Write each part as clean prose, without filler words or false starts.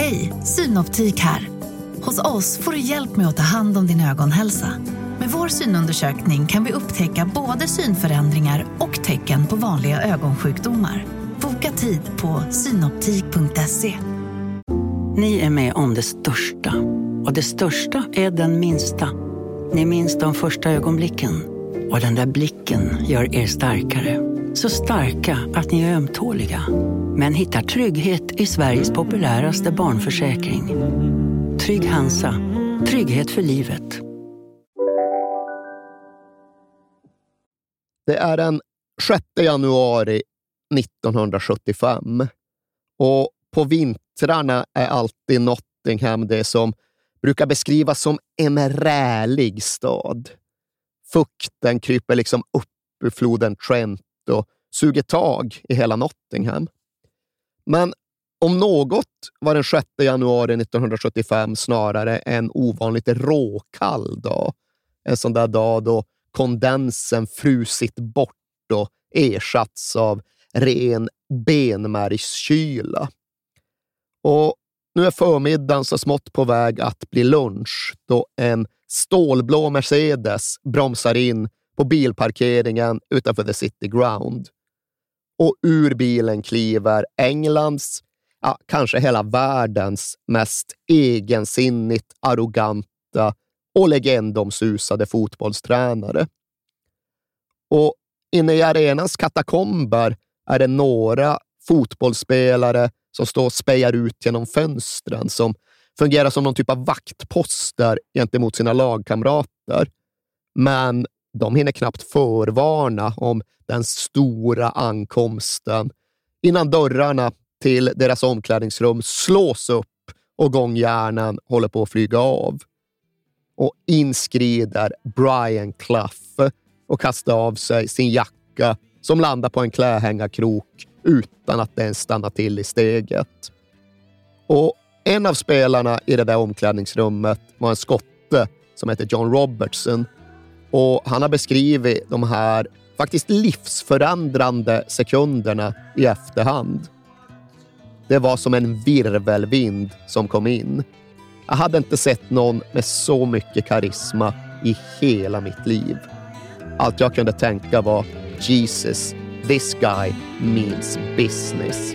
Hej, Synoptik här. Hos oss får du hjälp med att ta hand om din ögonhälsa. Med vår synundersökning kan vi upptäcka både synförändringar och tecken på vanliga ögonsjukdomar. Boka tid på synoptik.se. Ni är med om det största. Och det största är den minsta. Ni minns de första ögonblicken. Och den där blicken gör er starkare. Så starka att ni är ömtåliga. Men hittar trygghet i Sveriges populäraste barnförsäkring. Trygg Hansa. Trygghet för livet. Det är den 6 januari 1975. Och på vintrarna är alltid Nottingham det som brukar beskrivas som en rälig stad. Fukten kryper liksom upp ur floden Trent och suger tag i hela Nottingham. Men om något var den 6 januari 1975 snarare en ovanligt råkall dag. En sån där dag då kondensen frusit bort och ersatts av ren benmärgskyla. Och nu är förmiddagen så smått på väg att bli lunch då en stålblå Mercedes bromsar in på bilparkeringen utanför The City Ground. Och ur bilen kliver Englands, kanske hela världens mest egensinnigt arroganta och legendomsusade fotbollstränare. Och inne i arenans katakomber är det några fotbollsspelare som står och spejar ut genom fönstren som fungerar som någon typ av vaktposter gentemot sina lagkamrater. Men de hinner knappt förvarna om den stora ankomsten innan dörrarna till deras omklädningsrum slås upp och gångjärnen håller på att flyga av. Och inskrider Brian Clough och kastar av sig sin jacka som landar på en klädhängarkrok utan att den stannar till i steget. Och en av spelarna i det där omklädningsrummet var en skotte som heter John Robertson. Och han har beskrivit de här faktiskt livsförändrande sekunderna i efterhand. Det var som en virvelvind som kom in. Jag hade inte sett någon med så mycket karisma i hela mitt liv. Allt jag kunde tänka var Jesus, this guy means business.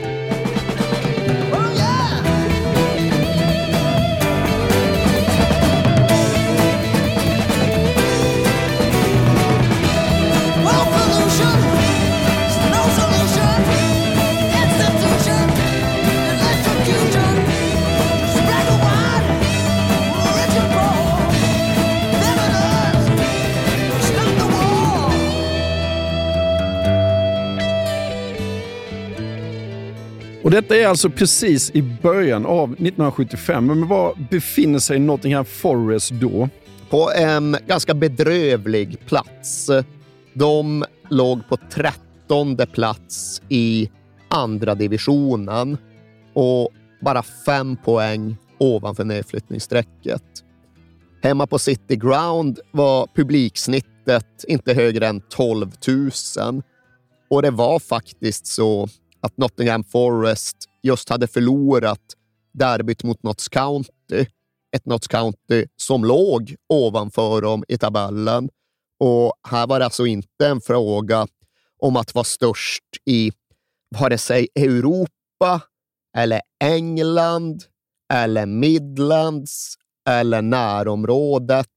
Och detta är alltså precis i början av 1975. Men var befinner sig Nottingham Forest då? På en ganska bedrövlig plats. De låg på 13:e plats i andra divisionen och bara 5 poäng ovanför nedflyttningsstrecket. Hemma på City Ground var publiksnittet inte högre än 12 000 och det var faktiskt så att Nottingham Forest just hade förlorat derbyt mot Notts County. Ett Notts County som låg ovanför dem i tabellen. Och här var det alltså inte en fråga om att vara störst i vare sig Europa eller England eller Midlands eller närområdet.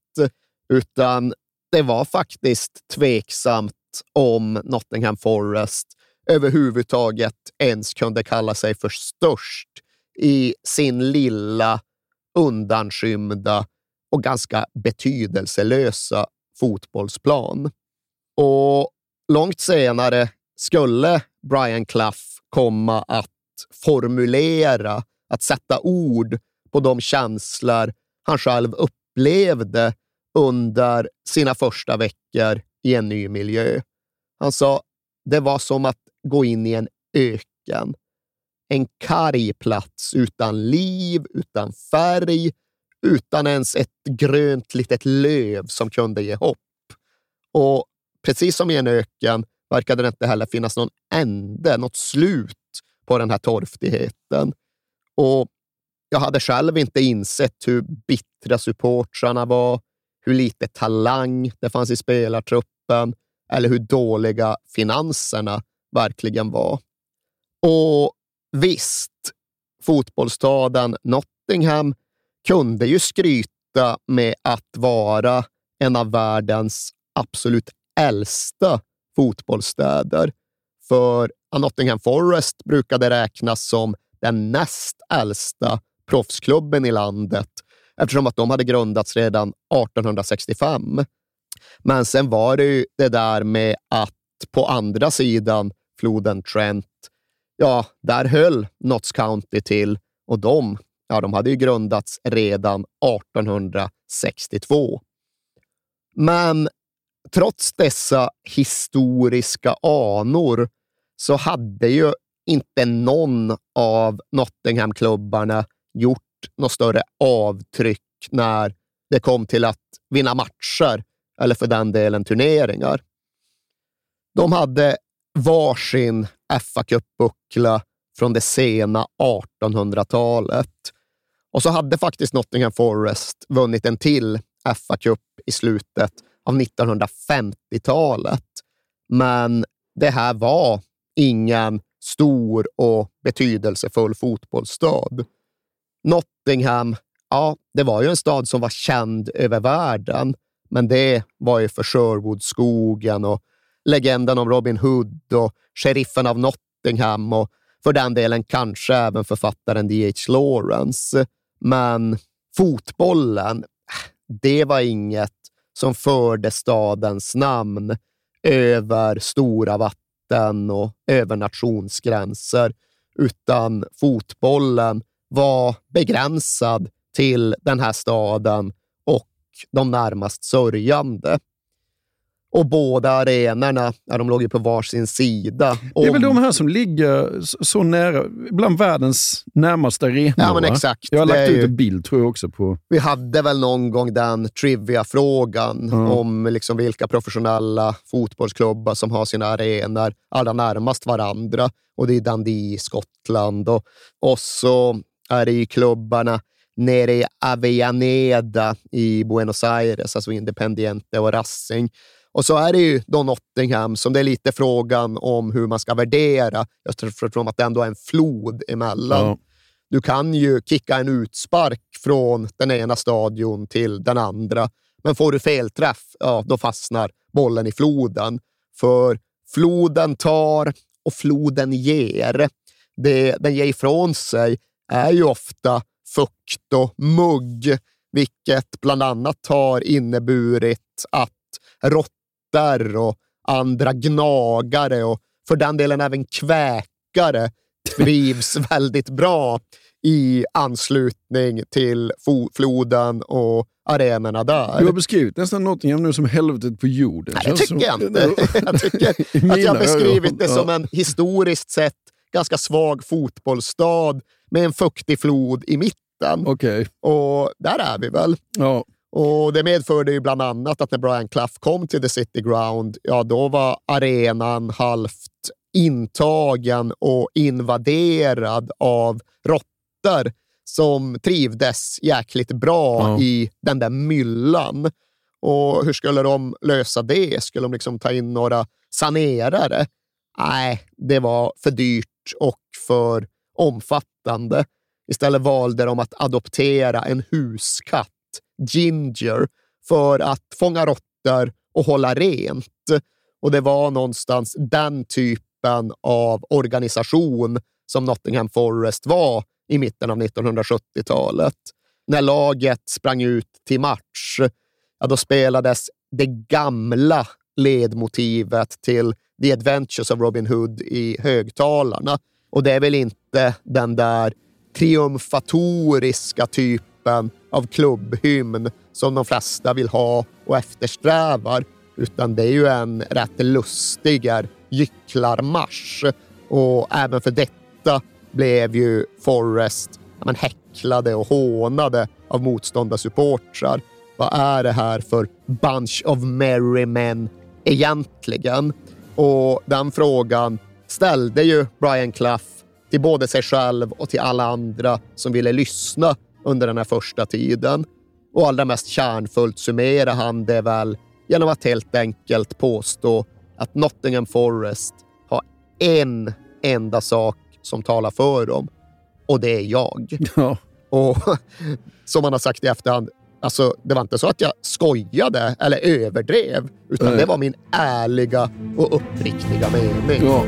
Utan det var faktiskt tveksamt om Nottingham Forest överhuvudtaget ens kunde kalla sig för störst i sin lilla, undanskymda och ganska betydelselösa fotbollsplan. Och långt senare skulle Brian Clough komma att formulera, att sätta ord på de känslor han själv upplevde under sina första veckor i en ny miljö. Han sa, det var som att gå in i en öken. En karg plats utan liv, utan färg, utan ens ett grönt litet löv som kunde ge hopp. Och precis som i en öken verkade det inte heller finnas någon ände, något slut på den här torftigheten. Och jag hade själv inte insett hur bittra supportrarna var, hur lite talang det fanns i spelartruppen eller hur dåliga finanserna verkligen var. Och visst, fotbollsstaden Nottingham kunde ju skryta med att vara en av världens absolut äldsta fotbollsstäder. För Nottingham Forest brukade räknas som den näst äldsta proffsklubben i landet eftersom att de hade grundats redan 1865. Men sen var det ju det där med att på andra sidan floden Trent, ja, där höll Notts County till och de hade ju grundats redan 1862. Men trots dessa historiska anor så hade ju inte någon av Nottingham-klubbarna gjort något större avtryck när det kom till att vinna matcher eller för den delen turneringar. De hade varsin FA-cupbuckla från det sena 1800-talet. Och så hade faktiskt Nottingham Forest vunnit en till FA-cup i slutet av 1950-talet. Men det här var ingen stor och betydelsefull fotbollsstad. Nottingham, ja, det var ju en stad som var känd över världen, men det var ju för Sherwoodskogen och legenden om Robin Hood och sheriffen av Nottingham och för den delen kanske även författaren D.H. Lawrence. Men fotbollen, det var inget som förde stadens namn över stora vatten och över nationsgränser, utan fotbollen var begränsad till den här staden och de närmast sörjande. Och båda arenorna, de låg ju på varsin sida. Det är väl de här som ligger så nära, bland världens närmaste arenor. Ja, men exakt. Jag har lagt ut en bild tror jag också på. Vi hade väl någon gång den trivia-frågan om liksom vilka professionella fotbollsklubbar som har sina arenor allra närmast varandra. Och det är Dundee i Skottland. Och så är det ju klubbarna nere i Avellaneda i Buenos Aires, alltså Independiente och Racing. Och så är det ju då Nottingham som det är lite frågan om hur man ska värdera. Jag tror att det ändå är en flod emellan. Ja. Du kan ju kicka en utspark från den ena stadion till den andra. Men får du felträff, ja, då fastnar bollen i floden. För floden tar och floden ger. Det den ger ifrån sig är ju ofta fukt och mugg, vilket bland annat har inneburit att råttor och andra gnagare och för den delen även kväkare trivs väldigt bra i anslutning till floden och arenorna där. Du har beskrivit nästan Nottingham nu som helvetet på jorden. Nej, det tycker jag inte. Jag tycker att jag har beskrivit det som en historiskt sett ganska svag fotbollsstad med en fuktig flod i mitten. Okay. Och där är vi väl. Ja. Och det medförde ju bland annat att när Brian Clough kom till The City Ground, ja då var arenan halvt intagen och invaderad av råttor som trivdes jäkligt bra i den där myllan. Och hur skulle de lösa det? Skulle de liksom ta in några sanerare? Nej, det var för dyrt och för omfattande. Istället valde de att adoptera en huskatt, Ginger, för att fånga råttor och hålla rent. Och det var någonstans den typen av organisation som Nottingham Forest var i mitten av 1970-talet. När laget sprang ut till match, ja, då spelades det gamla ledmotivet till The Adventures of Robin Hood i högtalarna. Och det är väl inte den där triumfatoriska typen av klubbhymn som de flesta vill ha och eftersträvar, utan det är ju en rätt lustigare gycklarmarsch. Och även för detta blev ju Forest häcklade och hånade av motståndarsupportrar. Vad är det här för bunch of merry men egentligen? Och den frågan ställde ju Brian Clough till både sig själv och till alla andra som ville lyssna under den här första tiden. Och allra mest kärnfullt summerar han det väl genom att helt enkelt påstå att Nottingham Forest har en enda sak som talar för dem. Och det är jag. Ja. Och som man har sagt i efterhand, alltså det var inte så att jag skojade eller överdrev, utan det var min ärliga och uppriktiga mening. Ja.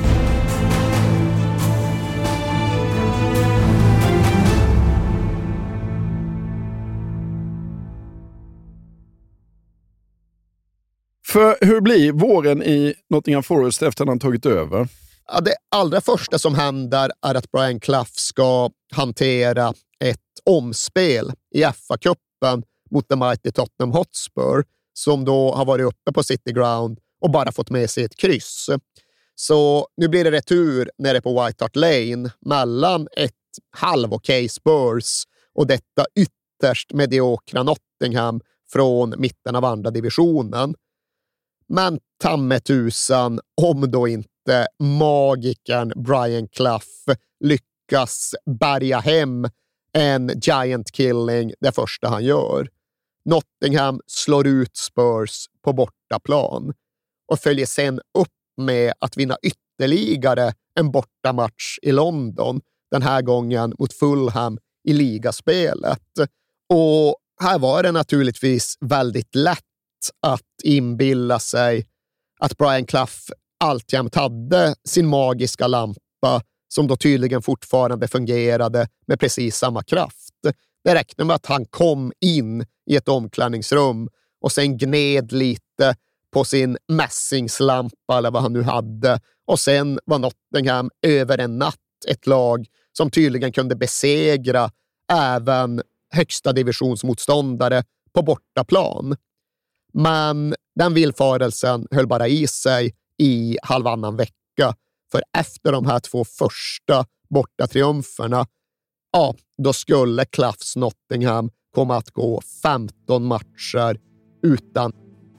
För hur blir våren i Nottingham Forest efter att han tagit över? Ja, det allra första som händer är att Brian Clough ska hantera ett omspel i FA-cupen mot The Mighty Tottenham Hotspur som då har varit uppe på City Ground och bara fått med sig ett kryss. Så nu blir det retur nere på White Hart Lane mellan ett halv-okej Spurs och detta ytterst mediokra Nottingham från mitten av andra divisionen. Men tammetusan om då inte magikern Brian Clough lyckas bärga hem en giant killing det första han gör. Nottingham slår ut Spurs på bortaplan och följer sen upp med att vinna ytterligare en bortamatch i London, den här gången mot Fulham i ligaspelet. Och här var det naturligtvis väldigt lätt att inbilla sig att Brian Clough alltjämt hade sin magiska lampa som då tydligen fortfarande fungerade med precis samma kraft. Det räckte med att han kom in i ett omklädningsrum och sen gned lite på sin mässingslampa eller vad han nu hade, och sen var Nottingham över en natt ett lag som tydligen kunde besegra även högsta divisionsmotståndare på bortaplan. Men den villfarelsen höll bara i sig i halvannan vecka, för efter de här 2 första bortatriumferna, ja, då skulle Cloughs Nottingham komma att gå 15 matcher utan.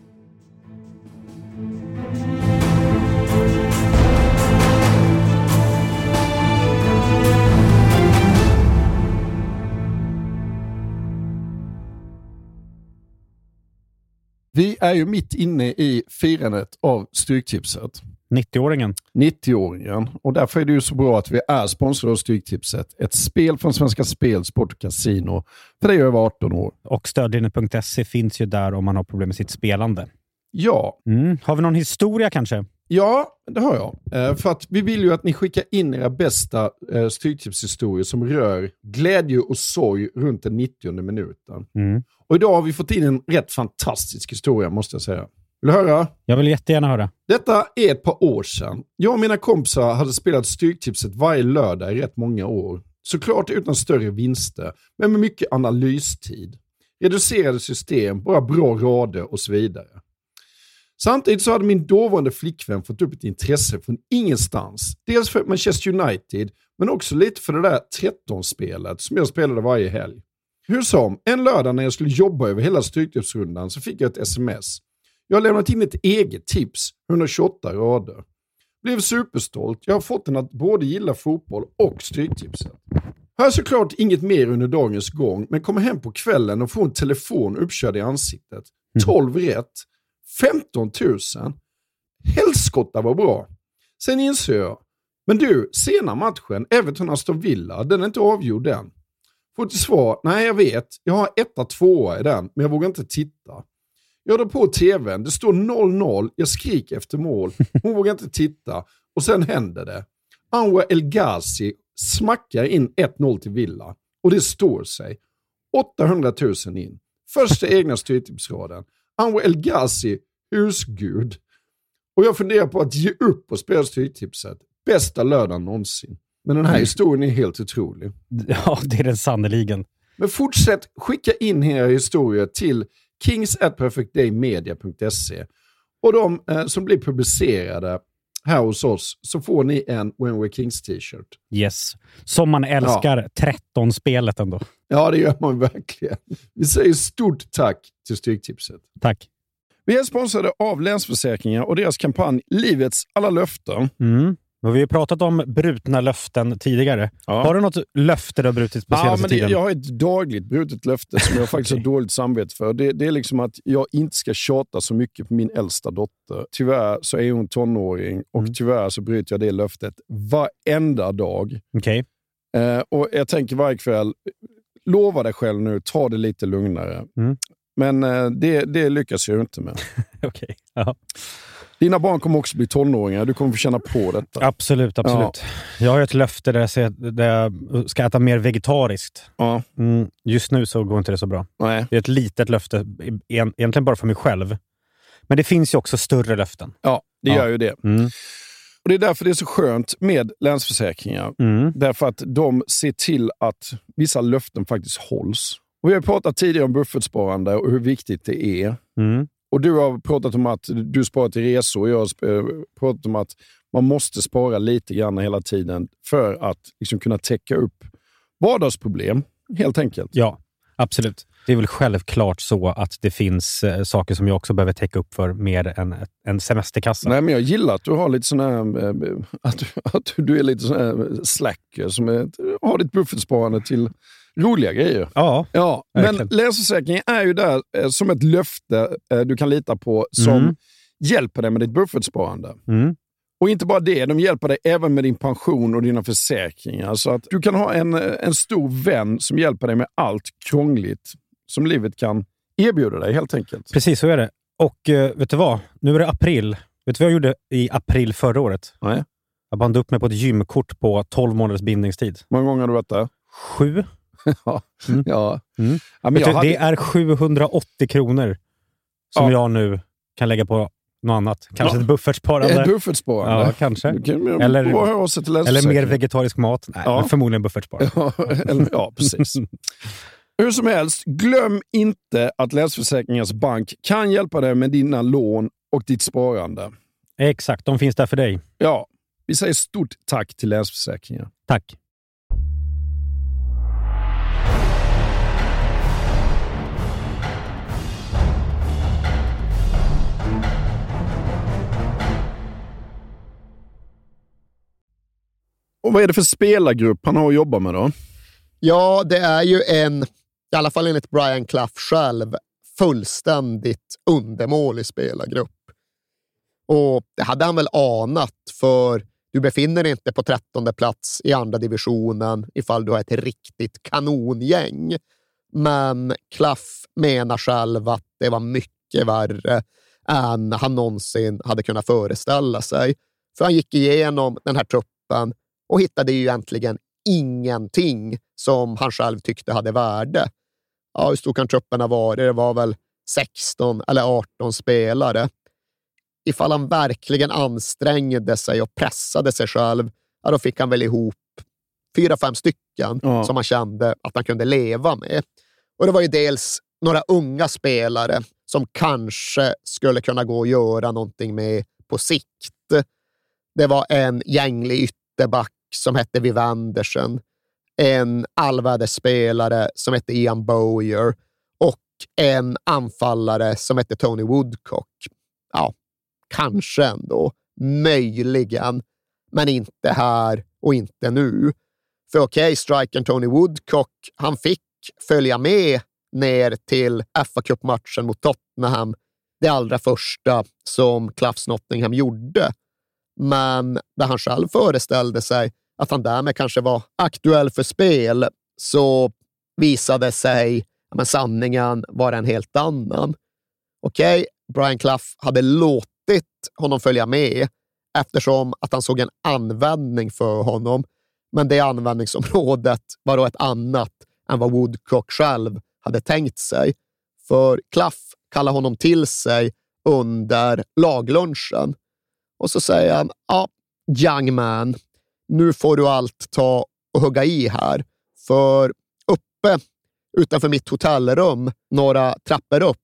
Vi är ju mitt inne i firandet av Stryktipset. 90-åringen. 90-åringen. Och därför är det ju så bra att vi är sponsrade av Stryktipset. Ett spel från Svenska Spel, Sport och Casino. För det är över 18 år. Och stödlinjen.se finns ju där om man har problem med sitt spelande. Ja. Har vi någon historia kanske? Ja, det har jag. För att vi vill ju att ni skickar in era bästa Stryktipshistorier som rör glädje och sorg runt den 90:e minuten. Och idag har vi fått in en rätt fantastisk historia, måste jag säga. Vill du höra? Jag vill jättegärna höra. Detta är ett par år sedan. Jag och mina kompisar hade spelat Stryktipset varje lördag i rätt många år. Såklart utan större vinster, men med mycket analystid. Reducerade system, bara bra rader och så vidare. Samtidigt så hade min dåvarande flickvän fått upp ett intresse från ingenstans. Dels för Manchester United, men också lite för det där 13-spelet som jag spelade varje helg. Hur som, en lördag när jag skulle jobba över hela Stryktipsrundan så fick jag ett sms. Jag har lämnat in ett eget tips, 128 rader. Blev superstolt, jag har fått den att både gilla fotboll och Stryktipset. Hör såklart inget mer under dagens gång, men kommer hem på kvällen och får en telefon uppkörd i ansiktet. 12 rätt. 15 000. Helskotta var bra. Sen inser jag. Men du, sena matchen, Everton-Aston Villa, den är inte avgjord än. Får till svar, nej jag vet. Jag har 1-2 i den, men jag vågar inte titta. Jag drar på tvn, det står 0-0, jag skriker efter mål. Hon vågar inte titta. Och sen händer det. Anwar El Ghazi smackar in 1-0 till Villa. Och det står sig. 800 000 in. Första egna Stryktipsraden. Anwar El Ghazi, husgud. Och jag funderar på att ge upp och spela Stryktipset. Bästa lördagen någonsin. Men den här historien är helt otrolig. Ja, det är den sannoliken. Men fortsätt skicka in era historier till kings@perfectdaymedia.se. Och de som blir publicerade här hos oss så får ni en When We're Kings t-shirt. Yes. Som man älskar 13-spelet ändå. Ja, det gör man verkligen. Vi säger stort tack till Stryktipset. Tack. Vi är sponsrade av Länsförsäkringar och deras kampanj Livets alla löften. Men vi har pratat om brutna löften tidigare. Ja. Har du något löfte du har brutit på senaste tiden? Jag har ett dagligt brutet löfte som jag faktiskt har dåligt samvete för. Det är liksom att jag inte ska tjata så mycket på min äldsta dotter. Tyvärr så är hon tonåring och tyvärr så bryter jag det löftet varenda dag. Okej. Och jag tänker varje kväll, lova dig själv nu, ta det lite lugnare. Men det lyckas jag inte med. Okej. Ja. Dina barn kommer också bli tonåringar. Du kommer få känna på detta. Absolut. Ja. Jag har ett löfte där jag ska äta mer vegetariskt. Ja. Just nu så går inte det så bra. Nej. Det är ett litet löfte, egentligen bara för mig själv. Men det finns ju också större löften. Ja, det gör ju det. Och det är därför det är så skönt med Länsförsäkringar. Därför att de ser till att vissa löften faktiskt hålls. Och vi har pratat tidigare om buffertsparande och hur viktigt det är. Och du har pratat om att du sparar till resor och jag har pratat om att man måste spara lite grann hela tiden för att liksom kunna täcka upp vardagsproblem, helt enkelt. Ja, absolut. Det är väl självklart så att det finns saker som jag också behöver täcka upp för mer än en semesterkassa. Nej, men jag gillar att du har lite sån här, att du är lite sån här slacker som har ditt buffertsparande till roliga grejer. Ja, men Länsförsäkringen är ju där som ett löfte du kan lita på som hjälper dig med ditt buffertsparande. Och inte bara det, de hjälper dig även med din pension och dina försäkringar. Så att du kan ha en stor vän som hjälper dig med allt krångligt som livet kan erbjuda dig, helt enkelt. Precis, så är det. Och vet du vad? Nu är det april. Vet du vad jag gjorde i april förra året? Nej. Jag bandade upp mig på ett gymkort på 12 månaders bindningstid. Hur många gånger har du varit där? 7. Ja, men det är 780 kronor som jag nu kan lägga på något annat. Kanske ett buffertsparande. Ett buffertsparande. Ja, kanske. Eller mer vegetarisk mat. Nej, men förmodligen buffertsparande. Ja, precis. Hur som helst, glöm inte att Länsförsäkringars bank kan hjälpa dig med dina lån och ditt sparande. Exakt, de finns där för dig. Ja, vi säger stort tack till Länsförsäkringar. Tack. Och vad är det för spelargrupp han har att jobba med då? Ja, det är ju i alla fall enligt Brian Clough själv, fullständigt undermålig spelargrupp. Och det hade han väl anat, för du befinner dig inte på 13:e plats i andra divisionen ifall du har ett riktigt kanongäng. Men Clough menar själv att det var mycket värre än han någonsin hade kunnat föreställa sig. För han gick igenom den här truppen och hittade ju egentligen ingenting som han själv tyckte hade värde. Ja, hur stor kan truppen ha varit? Det var väl 16 eller 18 spelare. Ifall han verkligen ansträngde sig och pressade sig själv, ja, då fick han väl ihop 4-5 stycken som han kände att han kunde leva med. Och det var ju dels några unga spelare som kanske skulle kunna gå och göra någonting med på sikt. Det var en gänglig ytterback som hette Viv Andersen, en allväderspelare som hette Ian Bowyer och en anfallare som hette Tony Woodcock. Ja, kanske ändå. Möjligen. Men inte här och inte nu. För okej, strikern Tony Woodcock, han fick följa med ner till FA Cup-matchen mot Tottenham. Det allra första som Cloughs Nottingham gjorde. Men där han själv föreställde sig att han därmed kanske var aktuell för spel, så visade sig att sanningen var en helt annan. Okej, Brian Clough hade låtit honom följa med eftersom att han såg en användning för honom. Men det användningsområdet var då ett annat än vad Woodcock själv hade tänkt sig. För Clough kallade honom till sig under laglunchen. Och så säger han, young man, nu får du allt ta och hugga i här. För uppe utanför mitt hotellrum, några trappor upp,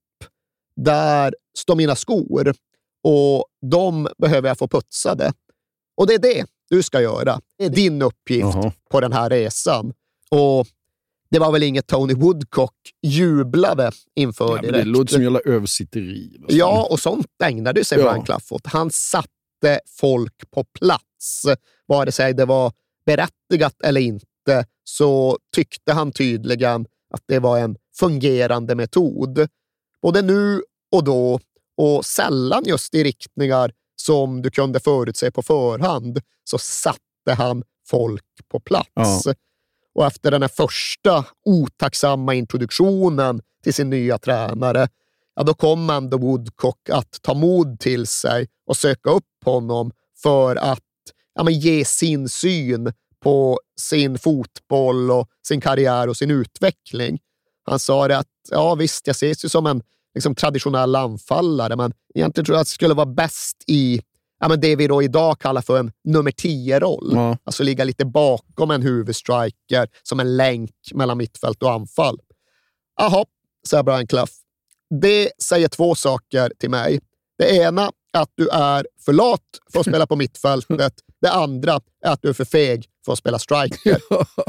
där står mina skor och de behöver jag få putsade. Och det är det du ska göra. Det är din uppgift på den här resan. Och det var väl inget Tony Woodcock jublade inför direkt. Det låter som jävla översitteri. Ja, och sånt ägnade sig Brian Clough åt. Han satte inte folk på plats. Vare sig det var berättigat eller inte, så tyckte han tydligen att det var en fungerande metod. Både nu och då, och sällan just i riktningar som du kunde förutse på förhand, så satte han folk på plats. Ja. Och efter den här första otacksamma introduktionen till sin nya tränare, ja, då kom ändå Woodcock att ta mod till sig och söka upp honom för att ge sin syn på sin fotboll och sin karriär och sin utveckling. Han sa det att ja visst, jag ses ju som en traditionell anfallare, men egentligen tror jag att det skulle vara bäst i det vi då idag kallar för en nummer 10-roll. Ja. Alltså ligga lite bakom en huvudstriker som en länk mellan mittfält och anfall. Jaha, säger Brian Clough. Det säger två saker till mig. Det ena är att du är för lat för att spela på mittfältet. Det andra är att du är för feg för att spela striker.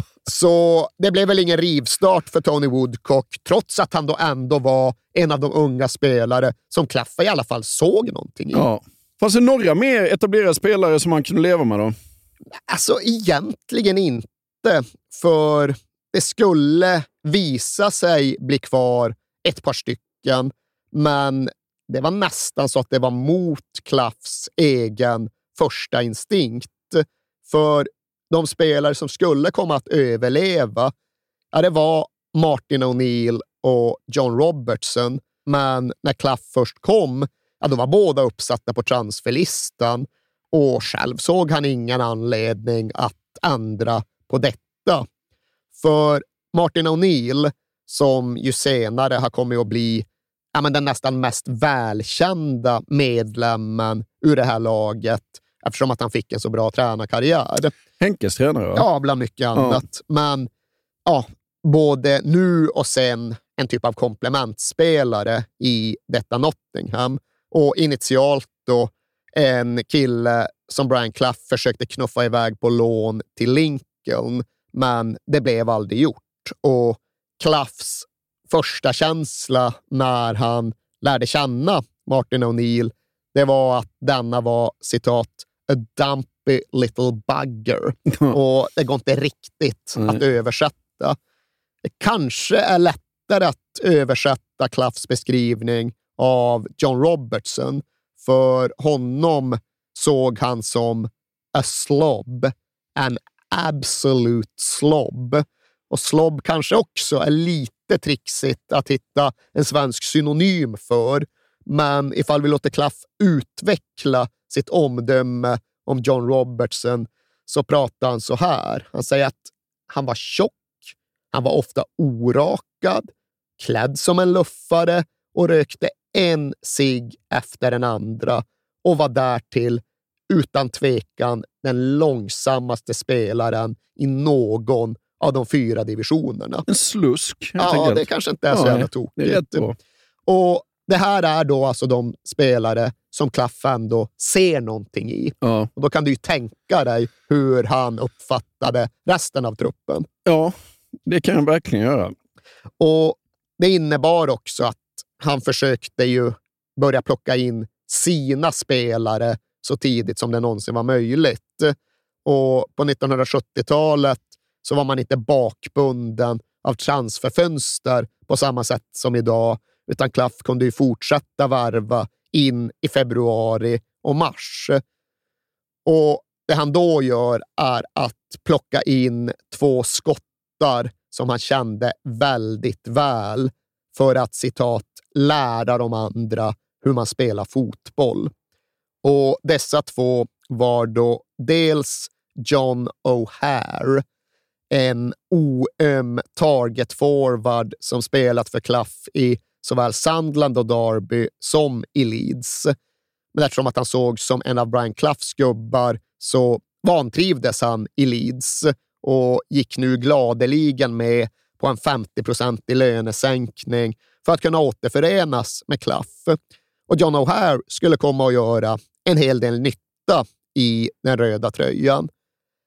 Så det blev väl ingen rivstart för Tony Woodcock, trots att han då ändå var en av de unga spelare som Clough i alla fall såg någonting i. Ja. Fanns det några mer etablerade spelare som man kunde leva med då? Alltså egentligen inte, för det skulle visa sig bli kvar ett par stycken, men det var nästan så att det var mot Cloughs egen första instinkt. För de spelare som skulle komma att överleva, det var Martin O'Neill och John Robertson, men när Clough först kom, då var båda uppsatta på transferlistan, och själv såg han ingen anledning att ändra på detta. För Martin O'Neill, som ju senare har kommit att bli den nästan mest välkända medlemmen ur det här laget, eftersom att han fick en så bra tränarkarriär. Henkes tränare, va? Ja, bland mycket annat. Ja. Men både nu och sen en typ av komplementspelare i detta Nottingham. Och initialt då en kille som Brian Clough försökte knuffa iväg på lån till Lincoln, men det blev aldrig gjort. Och Cloughs första känsla när han lärde känna Martin O'Neill, det var att denna var, citat, a dumpy little bugger. Och det går inte riktigt att översätta. Det kanske är lättare att översätta Cloughs beskrivning av John Robertson, för honom såg han som a slob, an absolute slob. Och slob kanske också är lite trixigt att hitta en svensk synonym för, men ifall vi låter Clough utveckla sitt omdöme om John Robertson, så pratar han så här. Han säger att han var tjock, han var ofta orakad, klädd som en luffare och rökte en cigg efter den andra, och var därtill utan tvekan den långsammaste spelaren i någon av de 4 divisionerna. En slusk. Ja, det kanske inte är så jävla tokigt. Och det här är då alltså de spelare som Clough ändå ser någonting i. Ja. Och då kan du ju tänka dig hur han uppfattade resten av truppen. Ja, det kan jag verkligen göra. Och det innebar också att han försökte ju börja plocka in sina spelare så tidigt som det någonsin var möjligt. Och på 1970-talet så var man inte bakbunden av transferfönster på samma sätt som idag, utan Clough kunde ju fortsätta värva in i februari och mars. Och det han då gör är att plocka in 2 skottar som han kände väldigt väl för att, citat, lära de andra hur man spelar fotboll. Och dessa 2 var då dels John O'Hare, en oöm target forward som spelat för Clough i såväl Sunderland och Derby som i Leeds. Men eftersom att han såg som en av Brian Cloughs gubbar så vantrivdes han i Leeds och gick nu gladeligen med på en 50% lönesänkning för att kunna återförenas med Clough. Och John O'Hare skulle komma att göra en hel del nytta i den röda tröjan.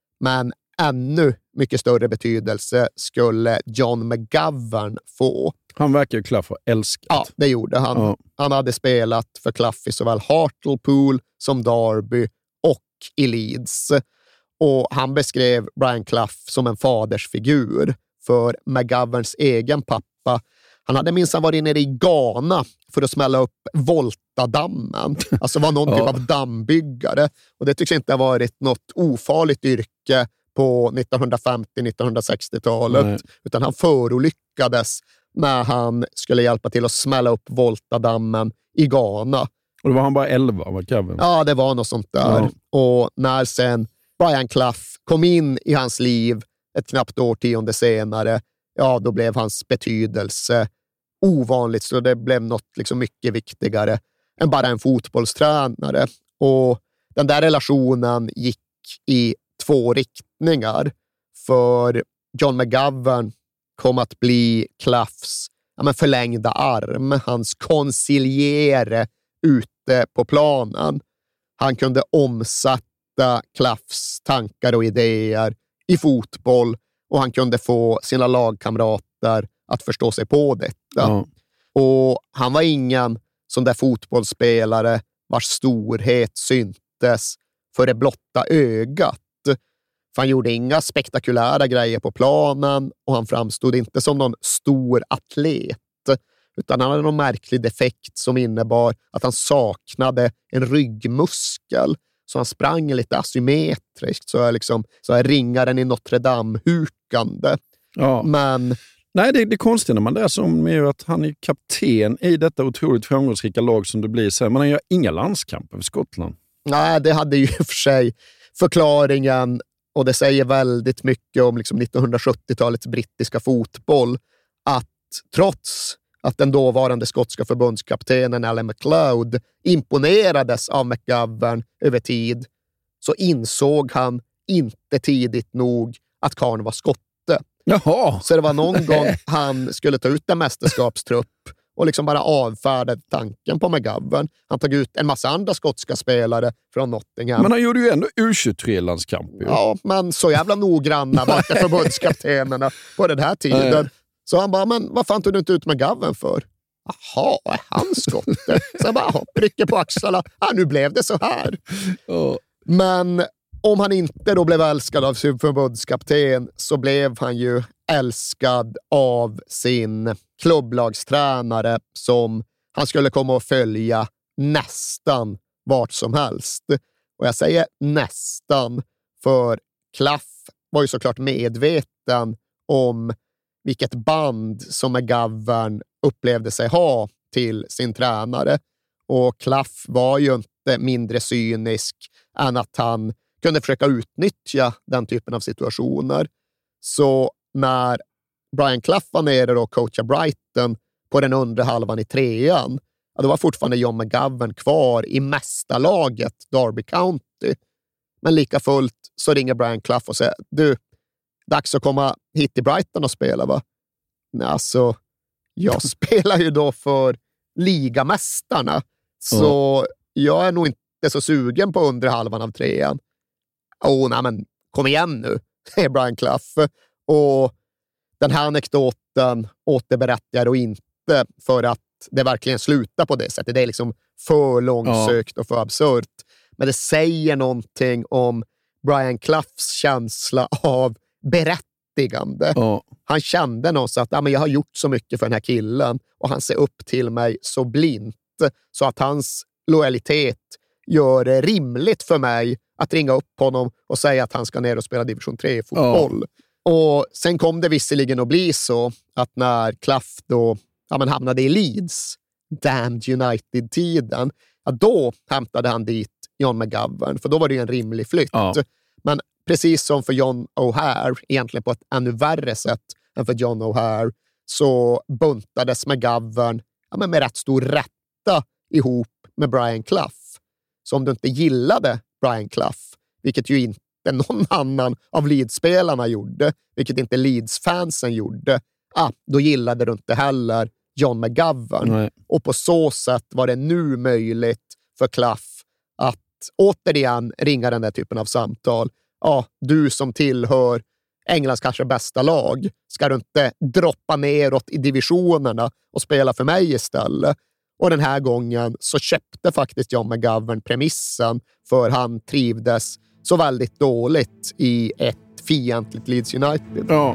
Men ännu mycket större betydelse skulle John McGovern få. Han verkar ju Clough ha älskat. Ja, det gjorde han. Ja. Han hade spelat för Clough i såväl Hartlepool som Derby och i Leeds. Och han beskrev Brian Clough som en fadersfigur för McGoverns egen pappa. Han hade minsann varit nere i Ghana för att smälla upp Volta-dammen. Alltså var någon typ av dammbyggare. Och det tycks inte ha varit något ofarligt yrke på 1950-1960-talet. Nej. Utan han förolyckades när han skulle hjälpa till att smälla upp Volta-dammen i Ghana. Och då var han bara 11, McGovern? Ja, det var något sånt där. Ja. Och när sen Brian Clough kom in i hans liv ett knappt årtionde senare, ja, då blev hans betydelse ovanligt, så det blev något liksom mycket viktigare än bara en fotbollstränare. Och den där relationen gick i 2 riktningar, för John McGovern kom att bli Cloughs förlängda arm, hans konsiljere ute på planen. Han kunde omsätta Cloughs tankar och idéer i fotboll, och han kunde få sina lagkamrater att förstå sig på detta. Mm. Och han var ingen sån där fotbollsspelare vars storhet syntes för det blotta ögat. För han gjorde inga spektakulära grejer på planen, och han framstod inte som någon stor atlet, utan han hade någon märklig defekt som innebar att han saknade en ryggmuskel. Så han sprang lite asymmetriskt, så är ringaren i Notre Dame hukande. Ja. Men nej, det konstiga när man läser om är ju att han är kapten i detta otroligt framgångsrika lag som det blir sen. Men han gör inga landskamper för Skottland. Nej, det hade ju för sig förklaringen, och det säger väldigt mycket om 1970-talets brittiska fotboll, att trots att den dåvarande skotska förbundskaptenen Alan McLeod imponerades av McGovern över tid, så insåg han inte tidigt nog att karln var skotte. Jaha. Så det var någon gång han skulle ta ut en mästerskapstrupp och bara avfärdade tanken på McGovern. Han tog ut en massa andra skotska spelare från Nottingham. Men han gjorde ju ändå U23-landskamp. Ja, men så jävla noggranna var inte förbundskaptenerna på den här tiden. Så han bara, men vad fan tog du inte ut McGovern för? Jaha, är han skotte? Så jag bara, rycker på axlarna. Nu blev det så här. Men om han inte då blev älskad av sin förbundskapten, så blev han ju älskad av sin klubblagstränare som han skulle komma att följa nästan vart som helst. Och jag säger nästan, för Clough var ju såklart medveten om vilket band som McGovern upplevde sig ha till sin tränare. Och Clough var ju inte mindre cynisk än att han kunde försöka utnyttja den typen av situationer. Så när Brian Clough var nere och coachade Brighton på den undre halvan i 3:an, då var fortfarande John McGovern kvar i mästarlaget Derby County. Men lika fullt så ringer Brian Clough och säger, du, dags att komma hit till Brighton och spela, va? Nej, alltså, jag spelar ju då för ligamästarna, så jag är nog inte så sugen på undre halvan av 3:an. Nej, men kom igen nu, säger Brian Clough. Och den här anekdoten återberättar och inte för att det verkligen slutar på det sättet. Det är för långsökt och för absurt. Men det säger någonting om Brian Cloughs känsla av berättigande. Han kände någonstans att jag har gjort så mycket för den här killen, och han ser upp till mig så blint, så att hans lojalitet gör det rimligt för mig att ringa upp honom och säga att han ska ner och spela division 3-fotboll. Och sen kom det visserligen att bli så att när Clough då hamnade i Leeds, Damned United-tiden, då hämtade han dit John McGovern, för då var det ju en rimlig flytt. Men precis som för John O'Hare, egentligen på ett ännu värre sätt än för John O'Hare, så buntades McGovern med rätt stor rätta ihop med Brian Clough. Så om du inte gillade Brian Clough, vilket ju inte någon annan av Leeds-spelarna gjorde, vilket inte Leeds-fansen gjorde, då gillade du inte heller John McGovern. Nej. Och på så sätt var det nu möjligt för Clough att återigen ringa den där typen av samtal. Du som tillhör Englands kanske bästa lag. Ska du inte droppa neråt i divisionerna och spela för mig istället? Och den här gången så köpte faktiskt John McGovern premissen, för han trivdes så väldigt dåligt i ett fientligt Leeds United. Ja.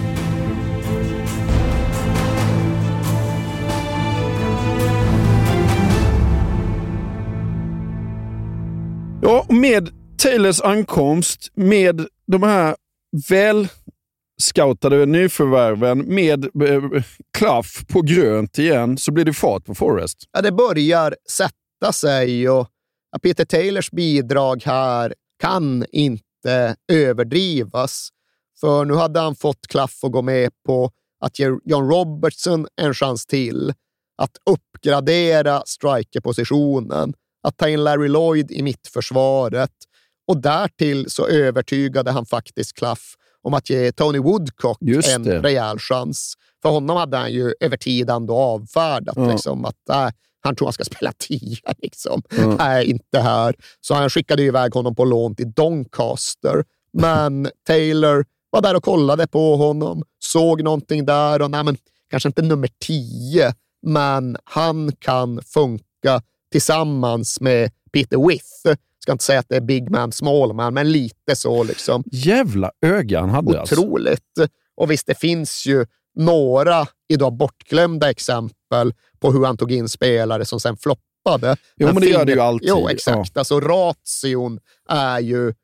Ja, med Taylors ankomst, med de här välscoutade nyförvärven, med Clough på grönt igen, så blir det fart på Forest. Ja, det börjar sätta sig och Peter Taylors bidrag här kan inte överdrivas. För nu hade han fått Clough att gå med på att ge John Robertson en chans till, att uppgradera strikerpositionen, att ta in Larry Lloyd i mittförsvaret, och därtill så övertygade han faktiskt Clough om att ge Tony Woodcock en rejäl chans. För honom hade han ju över tid ändå avfärdat liksom, att han tror han ska spela 10 liksom. Nej, inte här. Så han skickade ju iväg honom på lån till Doncaster. Men Taylor var där och kollade på honom, såg någonting där och nej, men kanske inte nummer 10, men han kan funka tillsammans med Peter With. Ska inte säga att det är big man, small man, men lite så liksom. Jävla öga han hade. Otroligt. Alltså. Och visst, det finns ju några idag bortglömda exempel på hur han tog in spelare som sen floppade. Jo, men det gör det ju alltid. Jo, exakt. Ja. Alltså ration är ju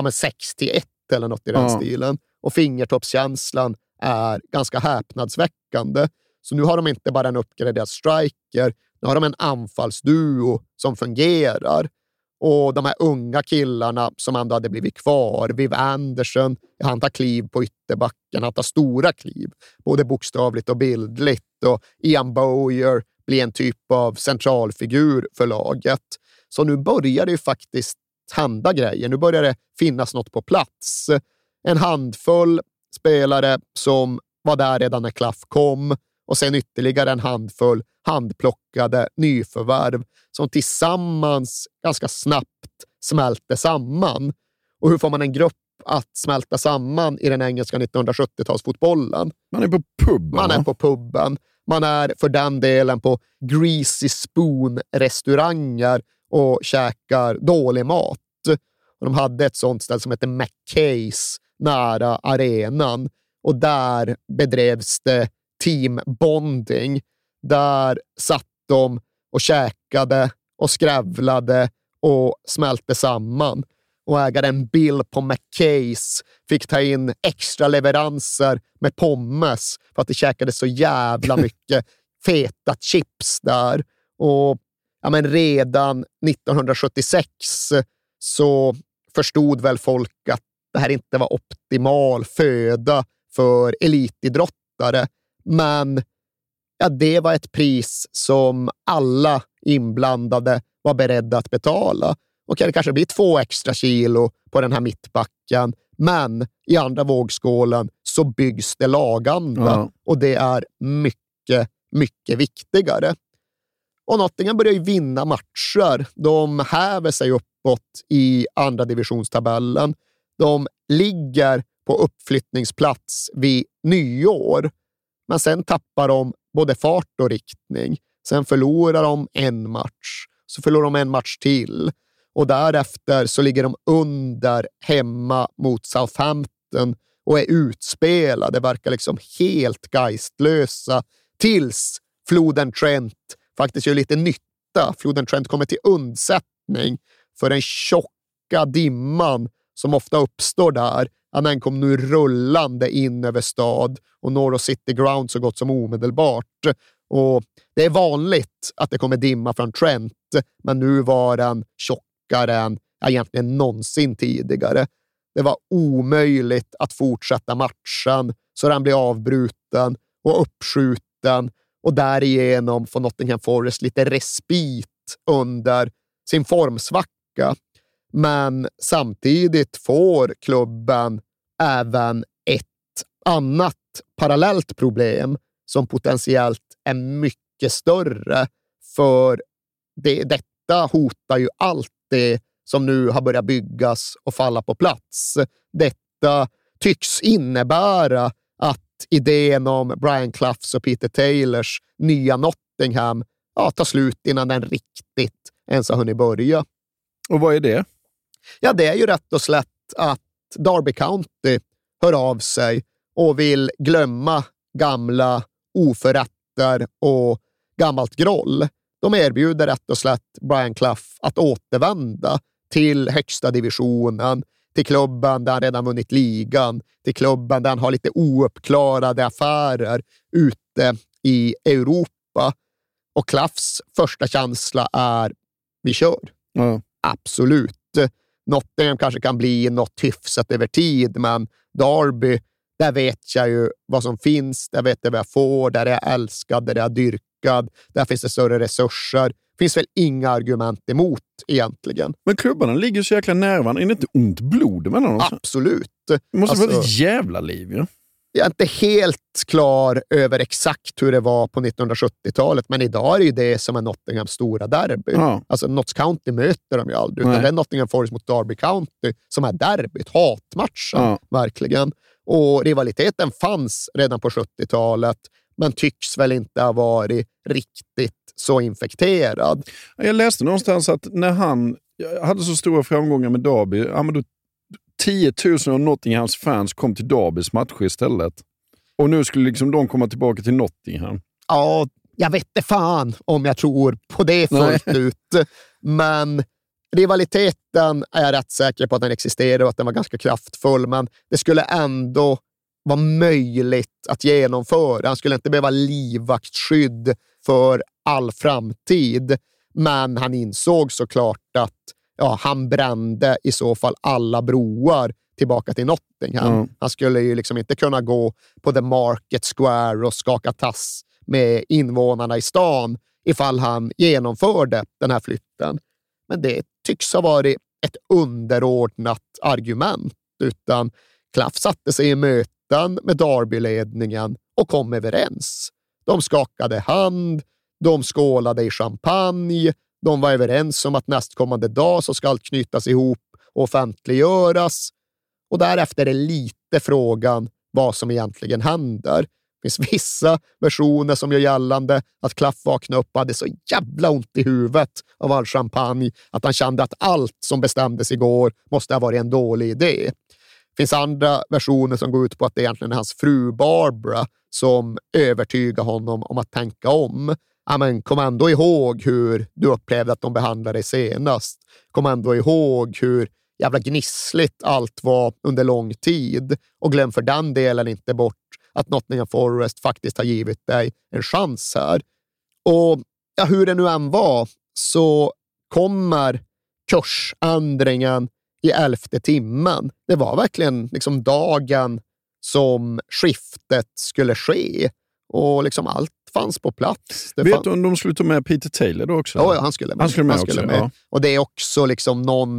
6-1 eller något i den stilen. Och fingertoppskänslan är ganska häpnadsväckande. Så nu har de inte bara en uppgraderad striker, nu har de en anfallsduo som fungerar. Och de här unga killarna som ändå hade blivit kvar, Viv Anderson, han tar kliv på ytterbacken, han tar stora kliv, både bokstavligt och bildligt. Och Ian Bowyer blir en typ av centralfigur för laget. Så nu börjar det ju faktiskt hända grejer. Nu börjar det finnas något på plats. En handfull spelare som var där redan när Clough kom, och sen ytterligare en handfull handplockade nyförvärv som tillsammans ganska snabbt smälter samman. Och hur får man en grupp att smälta samman i den engelska 1970-talsfotbollen? Man är på puben. Man är på puben. Man är för den delen på Greasy Spoon-restauranger och käkar dålig mat. Och de hade ett sånt ställe som heter McKays nära arenan. Och där bedrevs det team bonding. Där satt de och käkade och skrävlade och smälte samman. Och ägaren Bill på McKays fick ta in extra leveranser med pommes för att det käkade så jävla mycket feta chips där. Och redan 1976 så förstod väl folk att det här inte var optimal föda för elitidrottare. Men det var ett pris som alla inblandade var beredda att betala. Okej, det kanske blir 2 extra kilo på den här mittbacken, men i andra vågskålen så byggs det laganda och det är mycket, mycket viktigare. Och Nottingham börjar ju vinna matcher. De häver sig uppåt i andra divisionstabellen. De ligger på uppflyttningsplats vid nyår. Men sen tappar de både fart och riktning. Sen förlorar de en match. Så förlorar de en match till. Och därefter så ligger de under hemma mot Southampton och är utspelade. Verkar liksom helt geistlösa. Tills floden Trent faktiskt gör lite nytta. Floden Trent kommer till undsättning för den tjocka dimman som ofta uppstår där. Den kom nu rullande in över stad och North City Ground så gott som omedelbart. Och det är vanligt att det kommer dimma från Trent, men nu var den tjockare än egentligen någonsin tidigare. Det var omöjligt att fortsätta matchen, så den blev avbruten och uppskjuten, och därigenom får Nottingham Forest lite respit under sin formsvacka. Men samtidigt får klubben även ett annat parallellt problem som potentiellt är mycket större, för detta hotar ju allt det som nu har börjat byggas och falla på plats. Detta tycks innebära att idén om Brian Cloughs och Peter Taylors nya Nottingham tar slut innan den riktigt ens har hunnit börja. Och vad är det? Ja, det är ju rätt och slätt att Derby County hör av sig och vill glömma gamla oförrätter och gammalt groll. De erbjuder rätt och slätt Brian Clough att återvända till högsta divisionen, till klubben där han redan vunnit ligan, till klubben där han har lite ouppklarade affärer ute i Europa. Och Cloughs första känsla är: vi kör. Absolut. Nottingham kanske kan bli något hyfsat över tid, men Derby, där vet jag ju vad som finns, där vet jag vad jag får, där är jag älskad, där är jag dyrkad, där finns det större resurser. Finns väl inga argument emot egentligen. Men klubbarna ligger så jäkla nära varandra. Är det inte ont blod mellan dem? Absolut. Det måste vara ett jävla liv, ja. Jag är inte helt klar över exakt hur det var på 1970-talet, men idag är det ju det som är Nottinghams stora derby. Ja. Alltså Notts County möter de ju aldrig, utan det är Nottingham Forest mot Derby County som är derbyt, hatmatchen, verkligen. Och rivaliteten fanns redan på 70-talet, men tycks väl inte ha varit riktigt så infekterad. Jag läste någonstans att när han hade så stora framgångar med Derby, då 10 000 av Nottinghams fans kom till Derbys matcher istället. Och nu skulle liksom de komma tillbaka till Nottingham. Ja, jag vet inte fan om jag tror på det fullt ut. Men rivaliteten är jag rätt säker på att den existerar och att den var ganska kraftfull. Men det skulle ändå vara möjligt att genomföra. Han skulle inte behöva livvaktsskydd för all framtid. Men han insåg såklart att han brände i så fall alla broar tillbaka till Nottingham. Han skulle ju liksom inte kunna gå på The Market Square och skaka tass med invånarna i stan ifall han genomförde den här flytten. Men det tycks ha varit ett underordnat argument, utan Clough satte sig i möten med Derby-ledningen och kom överens. De skakade hand, de skålade i champagne, de var överens om att nästkommande dag så ska allt knytas ihop och offentliggöras. Och därefter är lite frågan vad som egentligen händer. Det finns vissa versioner som gör gällande att Clough vaknade upp och hade så jävla ont i huvudet av all champagne att han kände att allt som bestämdes igår måste ha varit en dålig idé. Det finns andra versioner som går ut på att det egentligen är hans fru Barbara som övertygar honom om att tänka om. Men kom ändå ihåg hur du upplevde att de behandlade dig senast. Kom ändå ihåg hur jävla gnissligt allt var under lång tid. Och glöm för den delen inte bort att Nottingham Forest faktiskt har givit dig en chans här. Och hur det nu än var så kommer kursändringen i 11:e timmen. Det var verkligen liksom dagen som skiftet skulle ske. Och liksom allt fanns på plats. Vet du om de skulle ta med Peter Taylor då också? Ja, han skulle med. Han skulle med. Ja. Och det är också liksom någon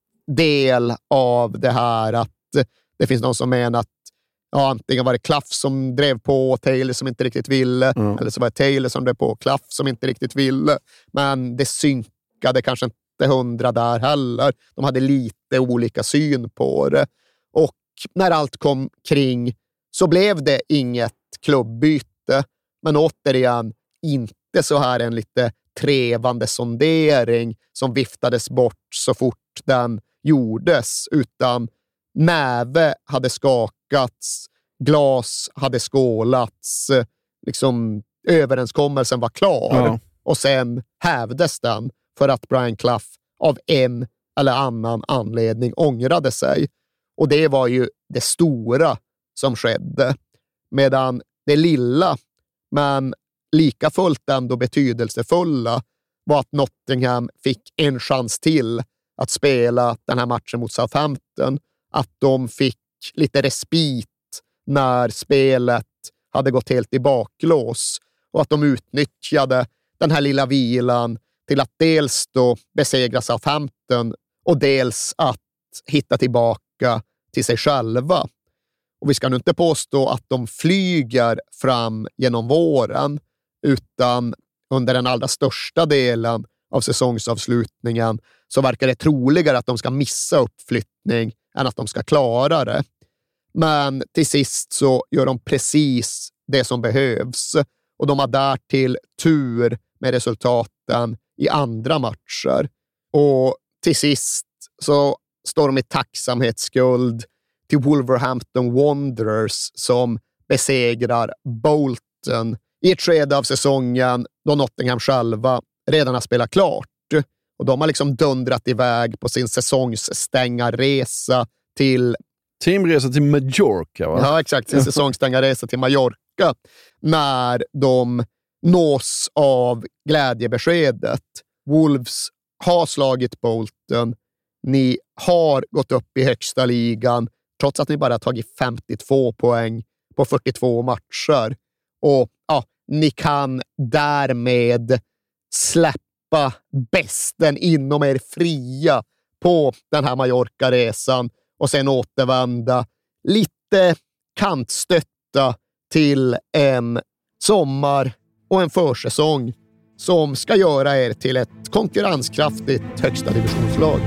del av det här att det finns någon som menar att antingen var det Clough som drev på Taylor som inte riktigt ville, eller så var det Taylor som drev på Clough som inte riktigt ville. Men det synkade kanske inte 100 där heller. De hade lite olika syn på det. Och när allt kom kring så blev det inget klubbyte. Men återigen, inte så här en lite trevande sondering som viftades bort så fort den gjordes, utan näve hade skakats, glas hade skålats, liksom överenskommelsen var klar och sen hävdes den för att Brian Clough av en eller annan anledning ångrade sig. Och det var ju det stora som skedde, medan det lilla men lika fullt ändå betydelsefulla var att Nottingham fick en chans till att spela den här matchen mot Southampton. Att de fick lite respit när spelet hade gått helt i baklås och att de utnyttjade den här lilla vilan till att dels då besegra Southampton och dels att hitta tillbaka till sig själva. Och vi ska nu inte påstå att de flyger fram genom våren, utan under den allra största delen av säsongsavslutningen så verkar det troligare att de ska missa uppflyttning än att de ska klara det. Men till sist så gör de precis det som behövs. Och de har därtill tur med resultaten i andra matcher. Och till sist så står de i tacksamhetsskuld till Wolverhampton Wanderers som besegrar Bolton i ett skede av säsongen då Nottingham själva redan har spelat klart. Och de har liksom dundrat iväg på sin säsongsstängarresa till... Teamresa till Mallorca, va? Ja, exakt. Sin säsongsstängarresa till Mallorca. När de nås av glädjebeskedet. Wolves har slagit Bolton. Ni har gått upp i högsta ligan trots att ni bara tagit 52 poäng på 42 matcher. Och ja, ni kan därmed släppa bästen inom er fria på den här Mallorca-resan och sen återvända lite kantstötta till en sommar och en försäsong som ska göra er till ett konkurrenskraftigt högsta divisionslag.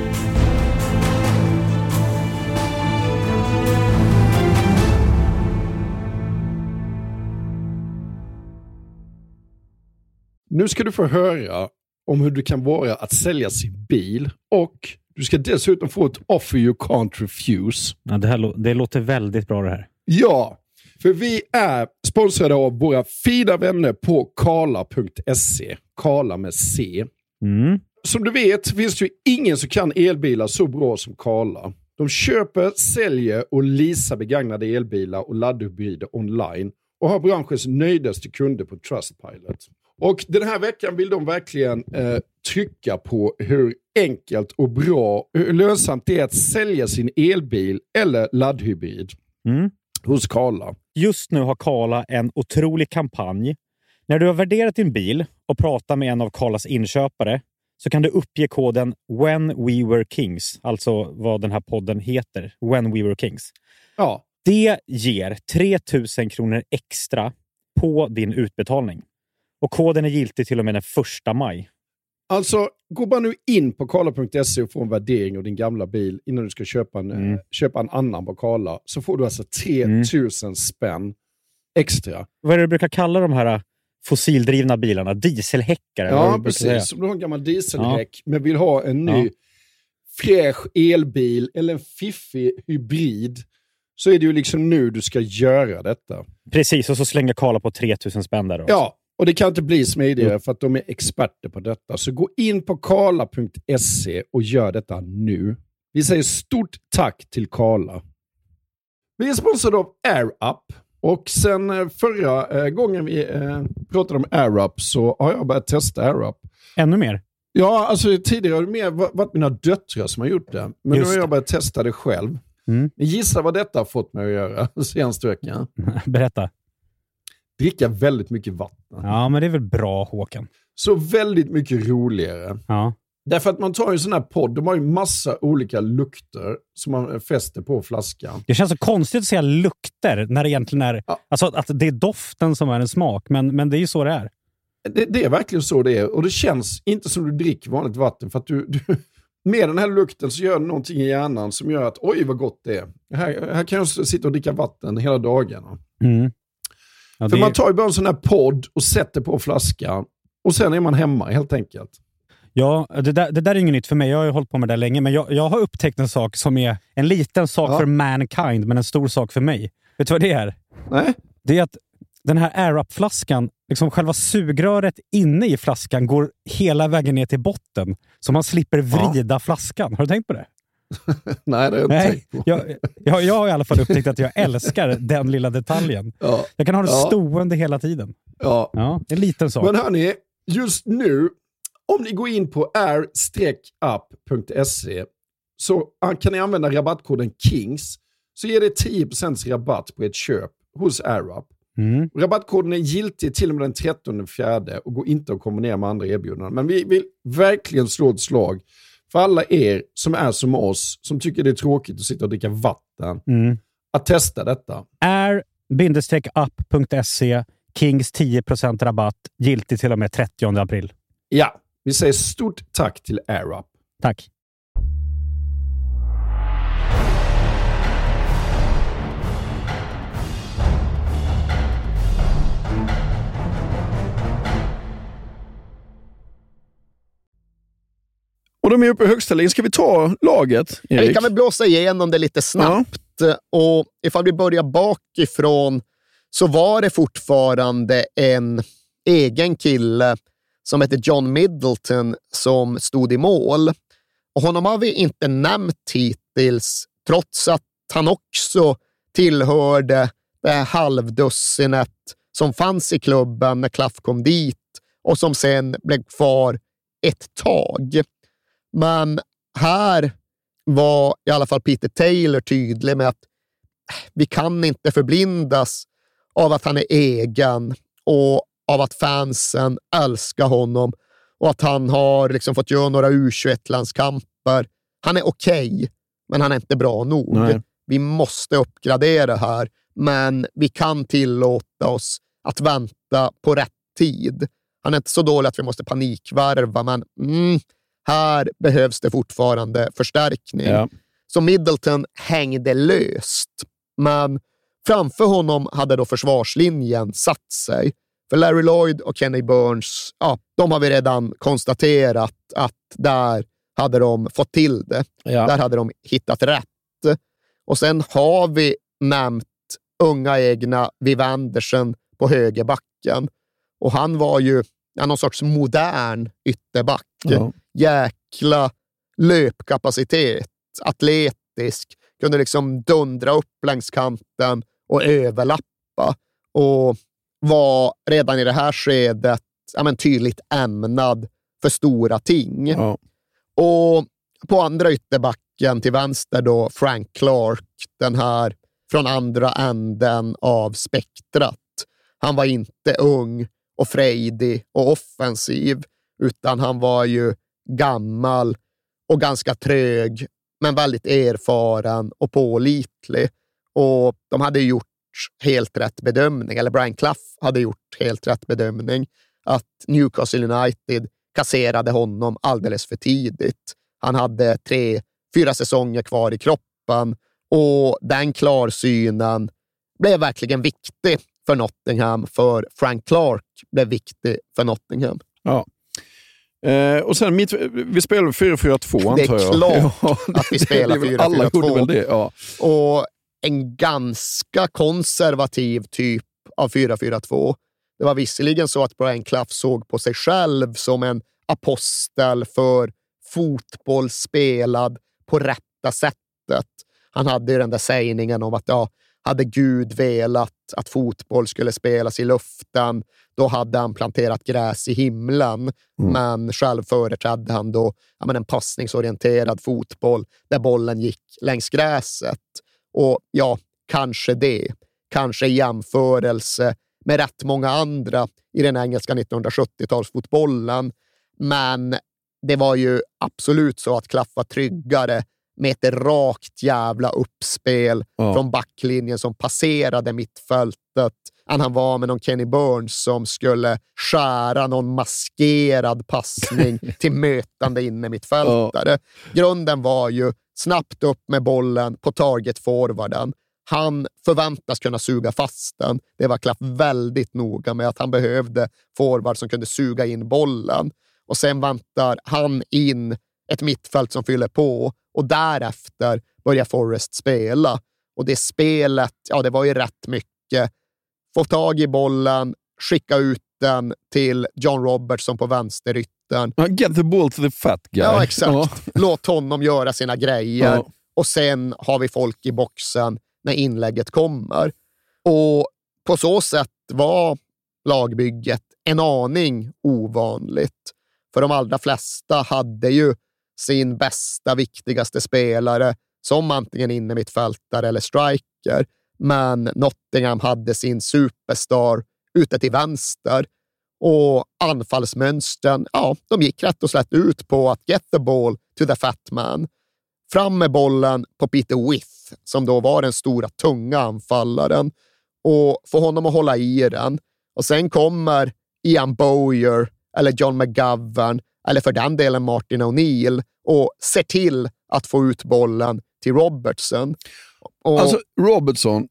Nu ska du få höra om hur det kan vara att sälja sin bil och du ska dessutom få ett offer you can't refuse. Ja, det låter väldigt bra det här. Ja, för vi är sponsrade av våra fina vänner på Carla.se. Carla med C. Mm. Som du vet finns det ju ingen som kan elbilar så bra som Carla. De köper, säljer och leasar begagnade elbilar och laddhybrider online och har branschens nöjdaste kunder på Trustpilot. Och den här veckan vill de verkligen trycka på hur enkelt och bra, hur lönsamt det är att sälja sin elbil eller laddhybrid hos Carla. Just nu har Carla en otrolig kampanj. När du har värderat din bil och pratar med en av Carlas inköpare så kan du uppge koden When We Were Kings, alltså vad den här podden heter, When We Were Kings. Ja. Det ger 3 000 kronor extra på din utbetalning. Och koden är giltig till och med den 1 maj. Alltså, gå bara nu in på Carla.se och få en värdering av din gamla bil innan du ska köpa en annan på Carla. Så får du alltså 3 000 spänn extra. Vad är det du brukar kalla de här fossildrivna bilarna? Dieselhäckar? Ja, precis. Som du har en gammal dieselhäck men vill ha en ny fräsch elbil eller en fiffig hybrid, så är det ju liksom nu du ska göra detta. Precis, och så slänger Carla på 3 000 spänn där också. Ja, och det kan inte bli smidigare för att de är experter på detta. Så gå in på Carla.se och gör detta nu. Vi säger stort tack till Carla. Vi är sponsrade av AirUp. Och sen förra gången vi pratade om AirUp så har jag börjat testa AirUp. Ännu mer? Ja, alltså tidigare har det mer varit mina döttrar som har gjort det. Men nu har jag börjat testa det själv. Gissa vad detta har fått mig att göra senaste veckan. Berätta. Dricka väldigt mycket vatten. Ja, men det är väl bra, Håkan. Så väldigt mycket roligare. Ja. Därför att man tar ju en sån här podd, de har ju massa olika lukter som man fäster på flaskan. Det känns så konstigt att säga lukter när det egentligen är... Ja. Alltså att det är doften som är en smak, men det är ju så det är. Det är verkligen så det är. Och det känns inte som du dricker vanligt vatten. För att du med den här lukten så gör det någonting i hjärnan som gör att oj vad gott det är. Här kan jag sitta och dricka vatten hela dagarna. Ja, för man tar ju bara en sån här podd och sätter på flaskan. Och sen är man hemma helt enkelt. Ja, det där är inget nytt för mig. Jag har ju hållit på med det länge. Men jag har upptäckt en sak som är en liten sak för mankind, men en stor sak för mig. Vet du vad det är? Nej. Det är att den här AirUp-flaskan, liksom själva sugröret inne i flaskan går hela vägen ner till botten. Så man slipper vrida flaskan. Har du tänkt på det? Nej, det har jag inte tänkt på. Jag har i alla fall upptäckt att jag älskar den lilla detaljen. Ja. Jag kan ha det stående hela tiden. Ja, en liten sak. Men hörni, just nu, om ni går in på air-up.se så kan ni använda rabattkoden KINGS så ger det 10% rabatt på ett köp hos AirUp. Rabattkoden är giltig till och med den 13/4 och går inte att kombinera med andra erbjudanden. Men vi vill verkligen slå ett slag för alla er som är som oss, som tycker det är tråkigt att sitta och dricka vatten, att testa detta. air-up.se, Kings 10% rabatt, giltig till och med 30 april. Ja, vi säger stort tack till AirUp. Tack. de är uppe i högsta ligan. Ska vi ta laget, Erik? Vi kan väl blåsa igenom det lite snabbt. Ja. Och ifall vi börjar bakifrån så var det fortfarande en egen kille som heter John Middleton som stod i mål. Och honom har vi inte nämnt hittills, trots att han också tillhörde det halvdussinet som fanns i klubben när Clough kom dit och som sen blev kvar ett tag. Men här var i alla fall Peter Taylor tydlig med att vi kan inte förblindas av att han är egen och av att fansen älskar honom och att han har liksom fått göra några U21-landskamper. Han är okej, men han är inte bra nog. Nej. Vi måste uppgradera här, men vi kan tillåta oss att vänta på rätt tid. Han är inte så dålig att vi måste panikvärva, men här behövs det fortfarande förstärkning. Ja. Så Middleton hängde löst, men framför honom hade då försvarslinjen satt sig. För Larry Lloyd och Kenny Burns, ja, de har vi redan konstaterat att där hade de fått till det. Ja. Där hade de hittat rätt. Och sen har vi nämnt unga egna Viv Anderson på högerbacken. Och han var ju någon sorts modern ytterback. Ja. Jäkla löpkapacitet, atletisk, kunde liksom dundra upp längs kanten och överlappa. Och var redan i det här skedet tydligt ämnad för stora ting. Ja. Och på andra ytterbacken till vänster då Frank Clark, den här från andra änden av spektrat. Han var inte ung och frejdig och offensiv, utan han var ju gammal och ganska trög, men väldigt erfaren och pålitlig. Och de hade gjort helt rätt bedömning, eller Brian Clough hade gjort helt rätt bedömning, att Newcastle United kasserade honom alldeles för tidigt. Han hade 3-4 säsonger kvar i kroppen och den klarsynen blev verkligen viktig för Nottingham, för Frank Clark blev viktig för Nottingham. Ja. Och sen vi spelar 4-4-2 antar jag. Det är klart att vi spelar 4-4-2. Alla gjorde väl det, ja. Och en ganska konservativ typ av 4-4-2. Det var visserligen så att Brian Clough såg på sig själv som en apostel för fotboll spelad på rätta sättet. Han hade ju den där sägningen om att hade Gud velat att fotboll skulle spelas i luften, då hade han planterat gräs i himlen. Men själv företrädde han då en passningsorienterad fotboll där bollen gick längs gräset. Och ja, kanske i jämförelse med rätt många andra i den engelska 1970-talsfotbollen. Men det var ju absolut så att Clough var tryggare med ett rakt jävla uppspel från backlinjen som passerade mittfältet än han var med någon Kenny Burns som skulle skära någon maskerad passning till mötande inne mittfältare. Grunden var ju snabbt upp med bollen på target-forwarden. Han förväntas kunna suga fast den. Det var Clough väldigt noga med att han behövde forward som kunde suga in bollen. Och sen väntar han in ett mittfält som fyller på och därefter börjar Forrest spela. Och det spelet, det var ju rätt mycket. Få tag i bollen, skicka ut den till John Robertson på vänsteryttern. Get the ball to the fat guy. Ja, exakt. Låt honom göra sina grejer. Och sen har vi folk i boxen när inlägget kommer. Och på så sätt var lagbygget en aning ovanligt. För de allra flesta hade ju sin bästa, viktigaste spelare som antingen innermittfältare eller striker. Men Nottingham hade sin superstar ute till vänster. Och anfallsmönstren, de gick rätt och slätt ut på att get the ball to the fat man. Fram med bollen på Peter With, som då var den stora, tunga anfallaren. Och få honom att hålla i den. Och sen kommer Ian Bowyer eller John McGovern eller för den delen Martin O'Neill och ser till att få ut bollen till Robertson. Alltså Robertson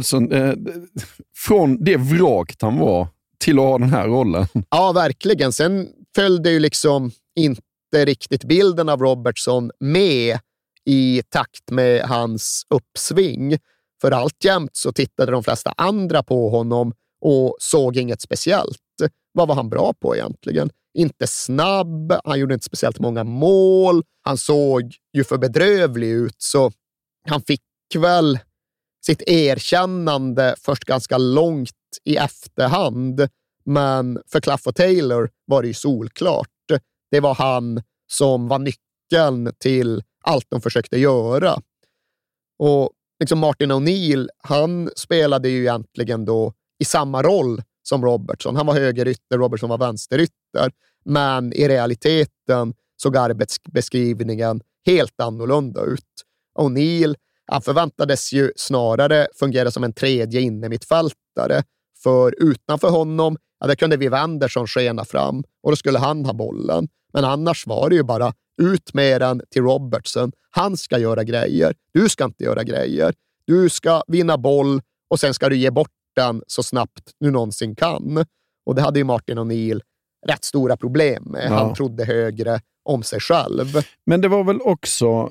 från det vraket han var till att ha den här rollen. Ja, verkligen. Sen följde ju liksom inte inte riktigt bilden av Robertson med i takt med hans uppsving. För alltjämt så tittade de flesta andra på honom och såg inget speciellt. Vad var han bra på egentligen? Inte snabb, han gjorde inte speciellt många mål. Han såg ju för bedrövlig ut, så han fick väl sitt erkännande först ganska långt i efterhand. Men för Clough och Taylor var det ju solklart. Det var han som var nyckeln till allt de försökte göra. Och liksom Martin O'Neill, han spelade ju egentligen då i samma roll som Robertson. Han var högerytter, Robertson var vänsterytter. Men i realiteten såg arbetsbeskrivningen helt annorlunda ut. O'Neill, han förväntades ju snarare fungera som en tredje innermittfältare. För utanför honom, där kunde vi Wendersson skena fram och då skulle han ha bollen. Men annars var det ju bara ut med den till Robertson. Han ska göra grejer. Du ska inte göra grejer. Du ska vinna boll och sen ska du ge bort den så snabbt du någonsin kan. Och det hade ju Martin O'Neill rätt stora problem med. Ja. Han trodde högre om sig själv. Men det var väl också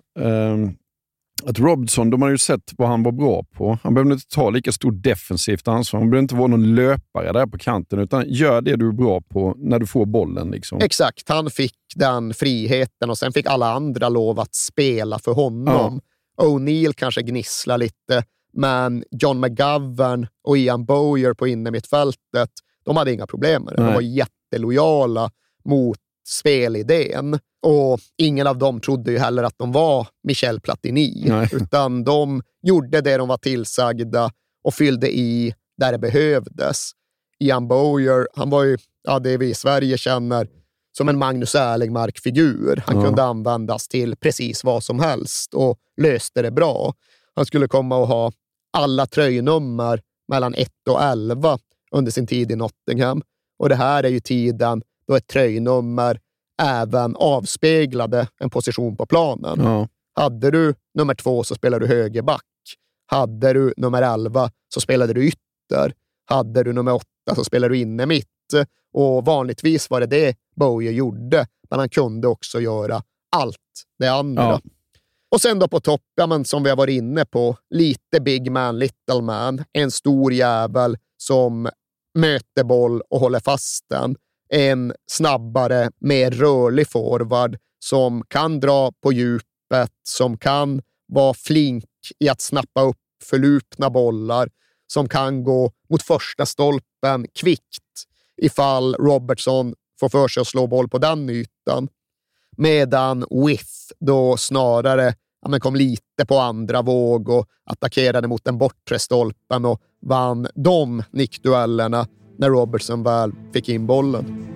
att Robertson, de har ju sett vad han var bra på. Han behövde inte ta lika stort defensivt ansvar. Han behövde inte vara någon löpare där på kanten, utan gör det du är bra på när du får bollen. Liksom. Exakt, han fick den friheten och sen fick alla andra lov att spela för honom. Ja. O'Neill kanske gnisslar lite, men John McGovern och Ian Bowyer på innermittfältet, de hade inga problem med det. De var jättelojala mot spelidén. Och ingen av dem trodde ju heller att de var Michel Platini. Nej. Utan de gjorde det de var tillsagda och fyllde i där det behövdes. Ian Bowyer, han var ju det vi i Sverige känner som en Magnus Erlingmark-figur. Han kunde användas till precis vad som helst och löste det bra. Han skulle komma och ha alla tröjnummer mellan 1 och 11 under sin tid i Nottingham. Och det här är ju tiden då ett tröjnummer även avspeglade en position på planen. Ja. Hade du nummer 2 så spelade du högerback. Hade du nummer 11 så spelade du ytter. Hade du nummer 8 så spelade du inne mitt. Och vanligtvis var det Bowyer gjorde. Men han kunde också göra allt det andra. Ja. Och sen då på topp, men som vi har varit inne på, lite big man, little man. En stor jävel som möter boll och håller fast den. En snabbare, mer rörlig forward som kan dra på djupet, som kan vara flink i att snappa upp förlupna bollar, som kan gå mot första stolpen kvickt ifall Robertson får för sig att slå boll på den ytan. Medan With då snarare kom lite på andra våg och attackerade mot den bortre stolpen och vann de nickduellerna när Robertson väl fick in bollen.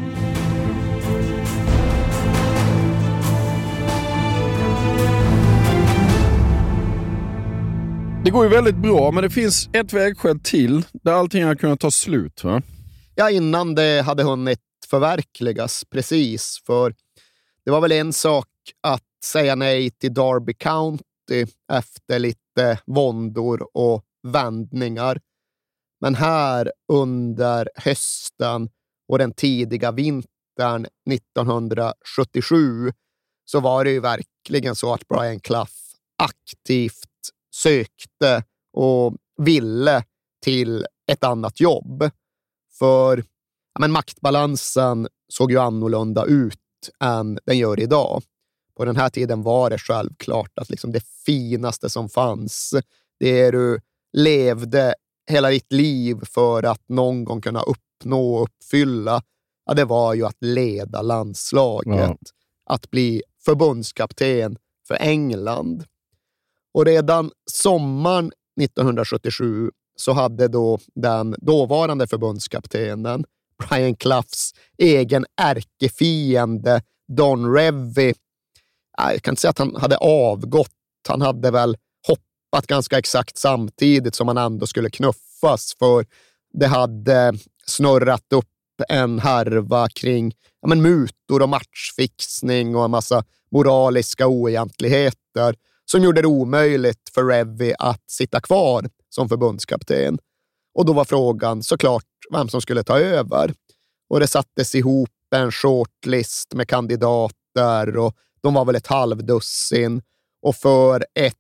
Det går ju väldigt bra, men det finns ett vägskäl till där allting har kunnat ta slut, va? Ja, innan det hade hunnit förverkligas, precis. För det var väl en sak att säga nej till Derby County efter lite våndor och vändningar. Men här under hösten och den tidiga vintern 1977 så var det ju verkligen så att Brian Clough aktivt sökte och ville till ett annat jobb. För maktbalansen såg ju annorlunda ut än den gör idag. På den här tiden var det självklart att liksom det finaste som fanns, det du levde hela ditt liv för att någon gång kunna uppnå och uppfylla, det var ju att leda landslaget. Ja. Att bli förbundskapten för England. Och redan sommaren 1977 så hade då den dåvarande förbundskaptenen, Brian Cloughs egen ärkefiende Don Revie, jag kan inte säga att han hade avgått. Han hade väl hoppat ganska exakt samtidigt som han ändå skulle knuffas, för det hade snurrat upp en härva kring mutor och matchfixning och en massa moraliska oegentligheter som gjorde det omöjligt för Revie att sitta kvar som förbundskapten. Och då var frågan såklart vem som skulle ta över. Och det sattes ihop en shortlist med kandidater minuter och de var väl ett halvdussin. Och för ett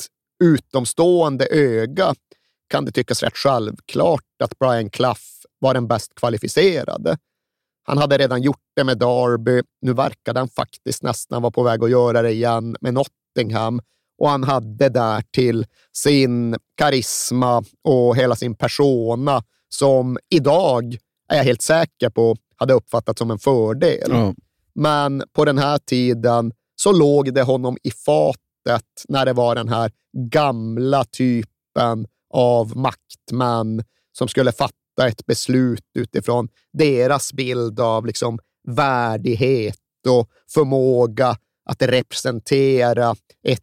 utomstående öga kan det tyckas rätt självklart att Brian Clough var den bäst kvalificerade. Han hade redan gjort det med Derby. Nu verkade han faktiskt nästan vara på väg att göra det igen med Nottingham. Och han hade där till sin karisma och hela sin persona som idag är jag helt säker på hade uppfattats som en fördel. Men på den här tiden så låg det honom i fatet när det var den här gamla typen av maktmän som skulle fatta ett beslut utifrån deras bild av liksom värdighet och förmåga att representera ett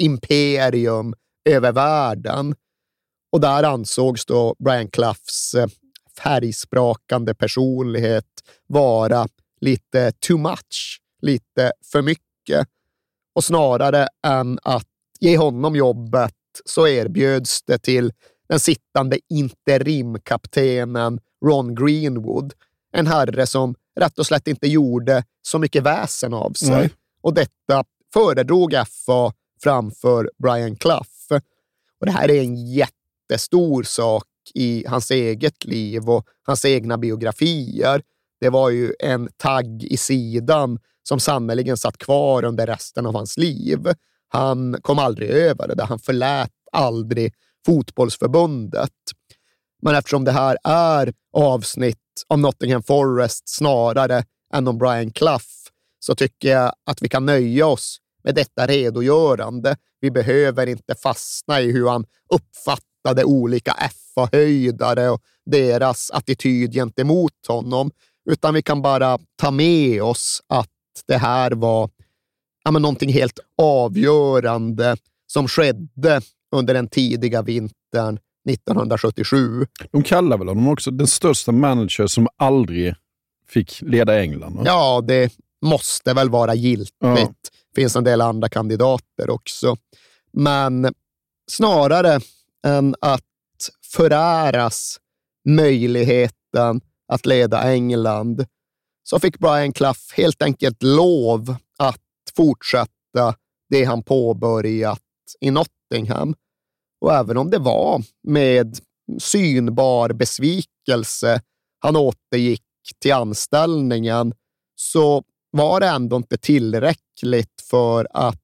imperium över världen. Och där ansågs då Brian Cloughs färgsprakande personlighet vara lite too much, lite för mycket. Och snarare än att ge honom jobbet så erbjöds det till den sittande interimkaptenen Ron Greenwood, en herre som rätt och slätt inte gjorde så mycket väsen av sig. Och detta föredrog FA framför Brian Clough. Och det här är en jättestor sak i hans eget liv och hans egna biografier. Det var ju en tagg i sidan som sannoliken satt kvar under resten av hans liv. Han kom aldrig över det, han förlät aldrig fotbollsförbundet. Men eftersom det här är avsnitt om Nottingham Forest snarare än om Brian Clough så tycker jag att vi kan nöja oss med detta redogörande. Vi behöver inte fastna i hur han uppfattade olika FA-höjdare och deras attityd gentemot honom, utan vi kan bara ta med oss att det här var någonting helt avgörande som skedde under den tidiga vintern 1977. De kallar väl honom också den största manager som aldrig fick leda England? Va? Ja, det måste väl vara giltigt. Ja. Finns en del andra kandidater också. Men snarare än att föräras möjligheten att leda England så fick Brian Clough helt enkelt lov att fortsätta det han påbörjat i Nottingham. Och även om det var med synbar besvikelse han återgick till anställningen så var det ändå inte tillräckligt för att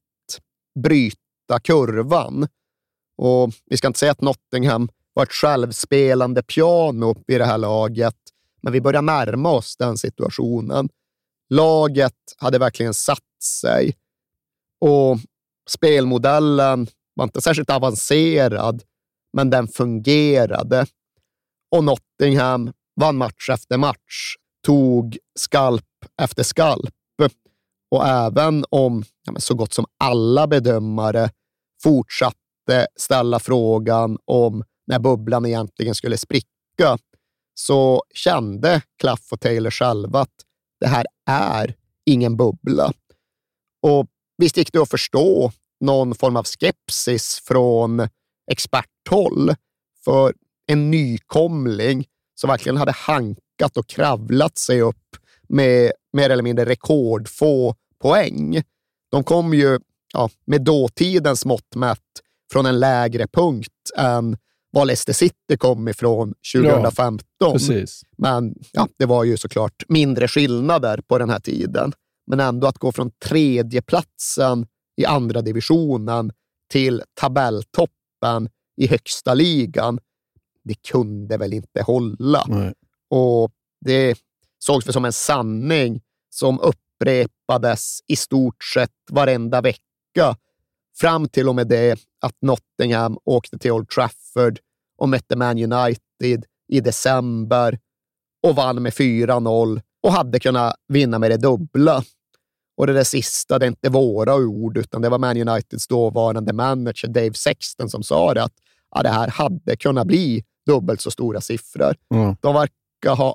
bryta kurvan. Och vi ska inte säga att Nottingham var ett självspelande piano vid det här laget, men vi börjar närma oss den situationen. Laget hade verkligen satt sig och spelmodellen var inte särskilt avancerad, men den fungerade. Och Nottingham vann match efter match, tog skalp efter skalp. Och även om så gott som alla bedömare fortsatte ställa frågan om när bubblan egentligen skulle spricka, så kände Clough och Taylor själva att det här är ingen bubbla. Och visst gick det att förstå någon form av skepsis från experthåll för en nykomling som verkligen hade hankat och kravlat sig upp med mer eller mindre rekordfå poäng. De kom ju med dåtidens mått mätt från en lägre punkt än vad Leicester City kom ifrån 2015. Ja, precis. Men det var ju såklart mindre skillnader på den här tiden. Men ändå att gå från 3:e platsen i andra divisionen till tabelltoppen i högsta ligan, det kunde väl inte hålla. Nej. Och det sågs för som en sanning som upprepades i stort sett varenda vecka fram till och med det att Nottingham åkte till Old Trafford och mötte Man United i december och vann med 4-0 och hade kunnat vinna med det dubbla. Och det där sista, det är inte våra ord, utan det var Man Uniteds dåvarande manager Dave Sexton som sa det, att det här hade kunnat bli dubbelt så stora siffror. De verkar ha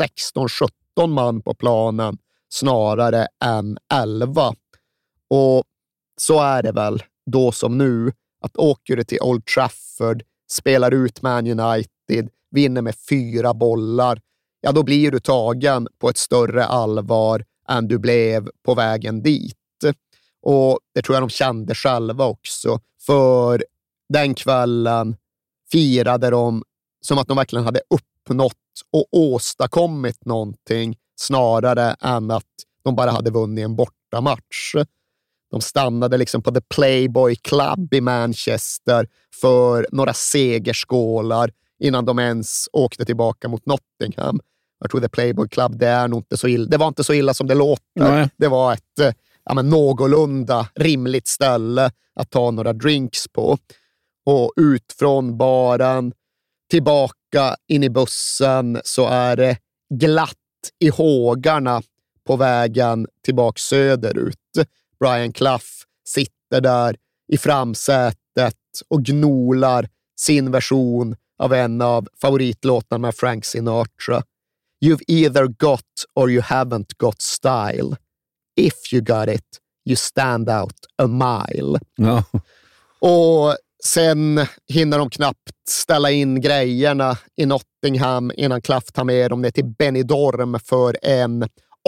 16-17 man på planen snarare än 11. Och så är det väl då som nu, att åker du till Old Trafford, spelar ut Man United, vinner med 4 bollar, då blir du tagen på ett större allvar än du blev på vägen dit. Och det tror jag de kände själva också. För den kvällen firade de som att de verkligen hade uppnått och åstadkommit någonting snarare än att de bara hade vunnit en bortamatch. De stannade liksom på The Playboy Club i Manchester för några segerskålar innan de ens åkte tillbaka mot Nottingham. Jag tror The Playboy Club, det var inte så illa som det låter. Nej. Det var ett någorlunda rimligt ställe att ta några drinks på. Och ut från baren, tillbaka in i bussen, så är det glatt i hågarna på vägen tillbaka söderut. Brian Clough sitter där i framsätet och gnolar sin version av en av favoritlåtarna med Frank Sinatra. You've either got or you haven't got style. If you got it, you stand out a mile. No. Och sen hinner de knappt ställa in grejerna i Nottingham innan Clough tar med dem ner till Benidorm för en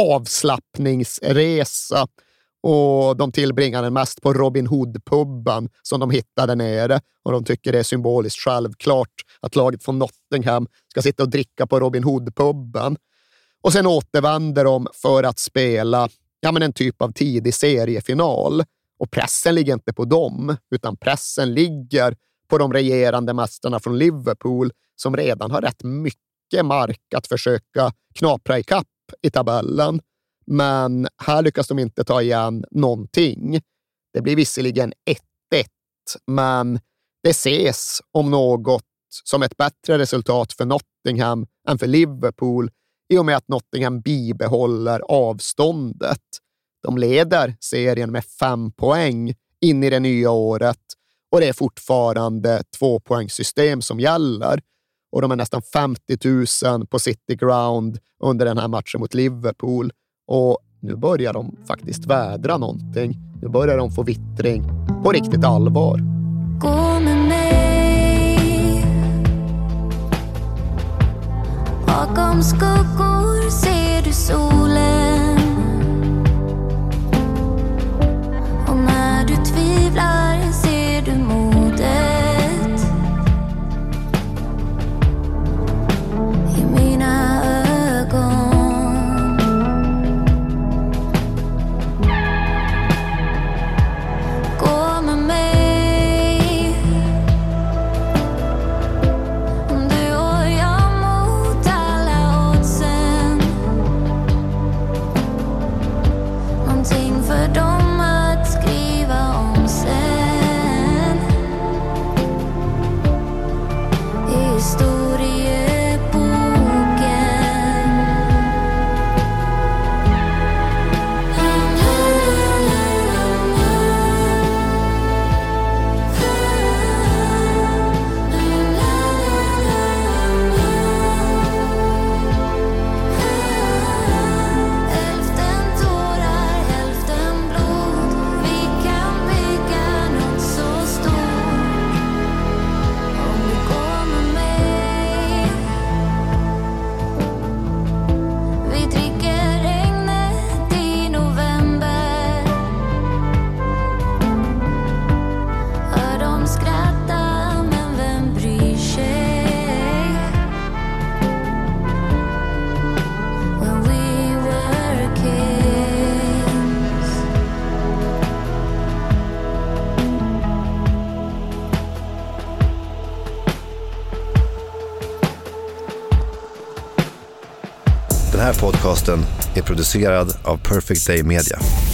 avslappningsresa. Och de tillbringar den mest på Robin Hood-pubben som de hittade nere. Och de tycker det är symboliskt självklart att laget från Nottingham ska sitta och dricka på Robin Hood-pubben. Och sen återvänder de för att spela en typ av tidig seriefinal. Och pressen ligger inte på dem, utan pressen ligger på de regerande mästarna från Liverpool som redan har rätt mycket mark att försöka knapra i kapp i tabellen. Men här lyckas de inte ta igen någonting. Det blir visserligen 1-1, men det ses om något som ett bättre resultat för Nottingham än för Liverpool i och med att Nottingham bibehåller avståndet. De leder serien med 5 poäng in i det nya året och det är fortfarande 2-poängssystem som gäller. Och de är nästan 50 000 på City Ground under den här matchen mot Liverpool. Och nu börjar de faktiskt vädra någonting. Nu börjar de få vittring på riktigt allvar. Gå med mig. Bakom skuggor ser du solen. Och när du tvivlar ser du modet i mina ögon. Gå med mig. Du och jag mot alla oddsen. Någonting för dem att skriva om sen. I historieboken. Hälften tårar, hälften blod. Vi kan bygga något så stort. Om du går med mig. Vi dricker regnet i november. Hör dem skratta, men vem bryr sig? When we were kids. Den här podcasten är producerad av Perfect Day Media.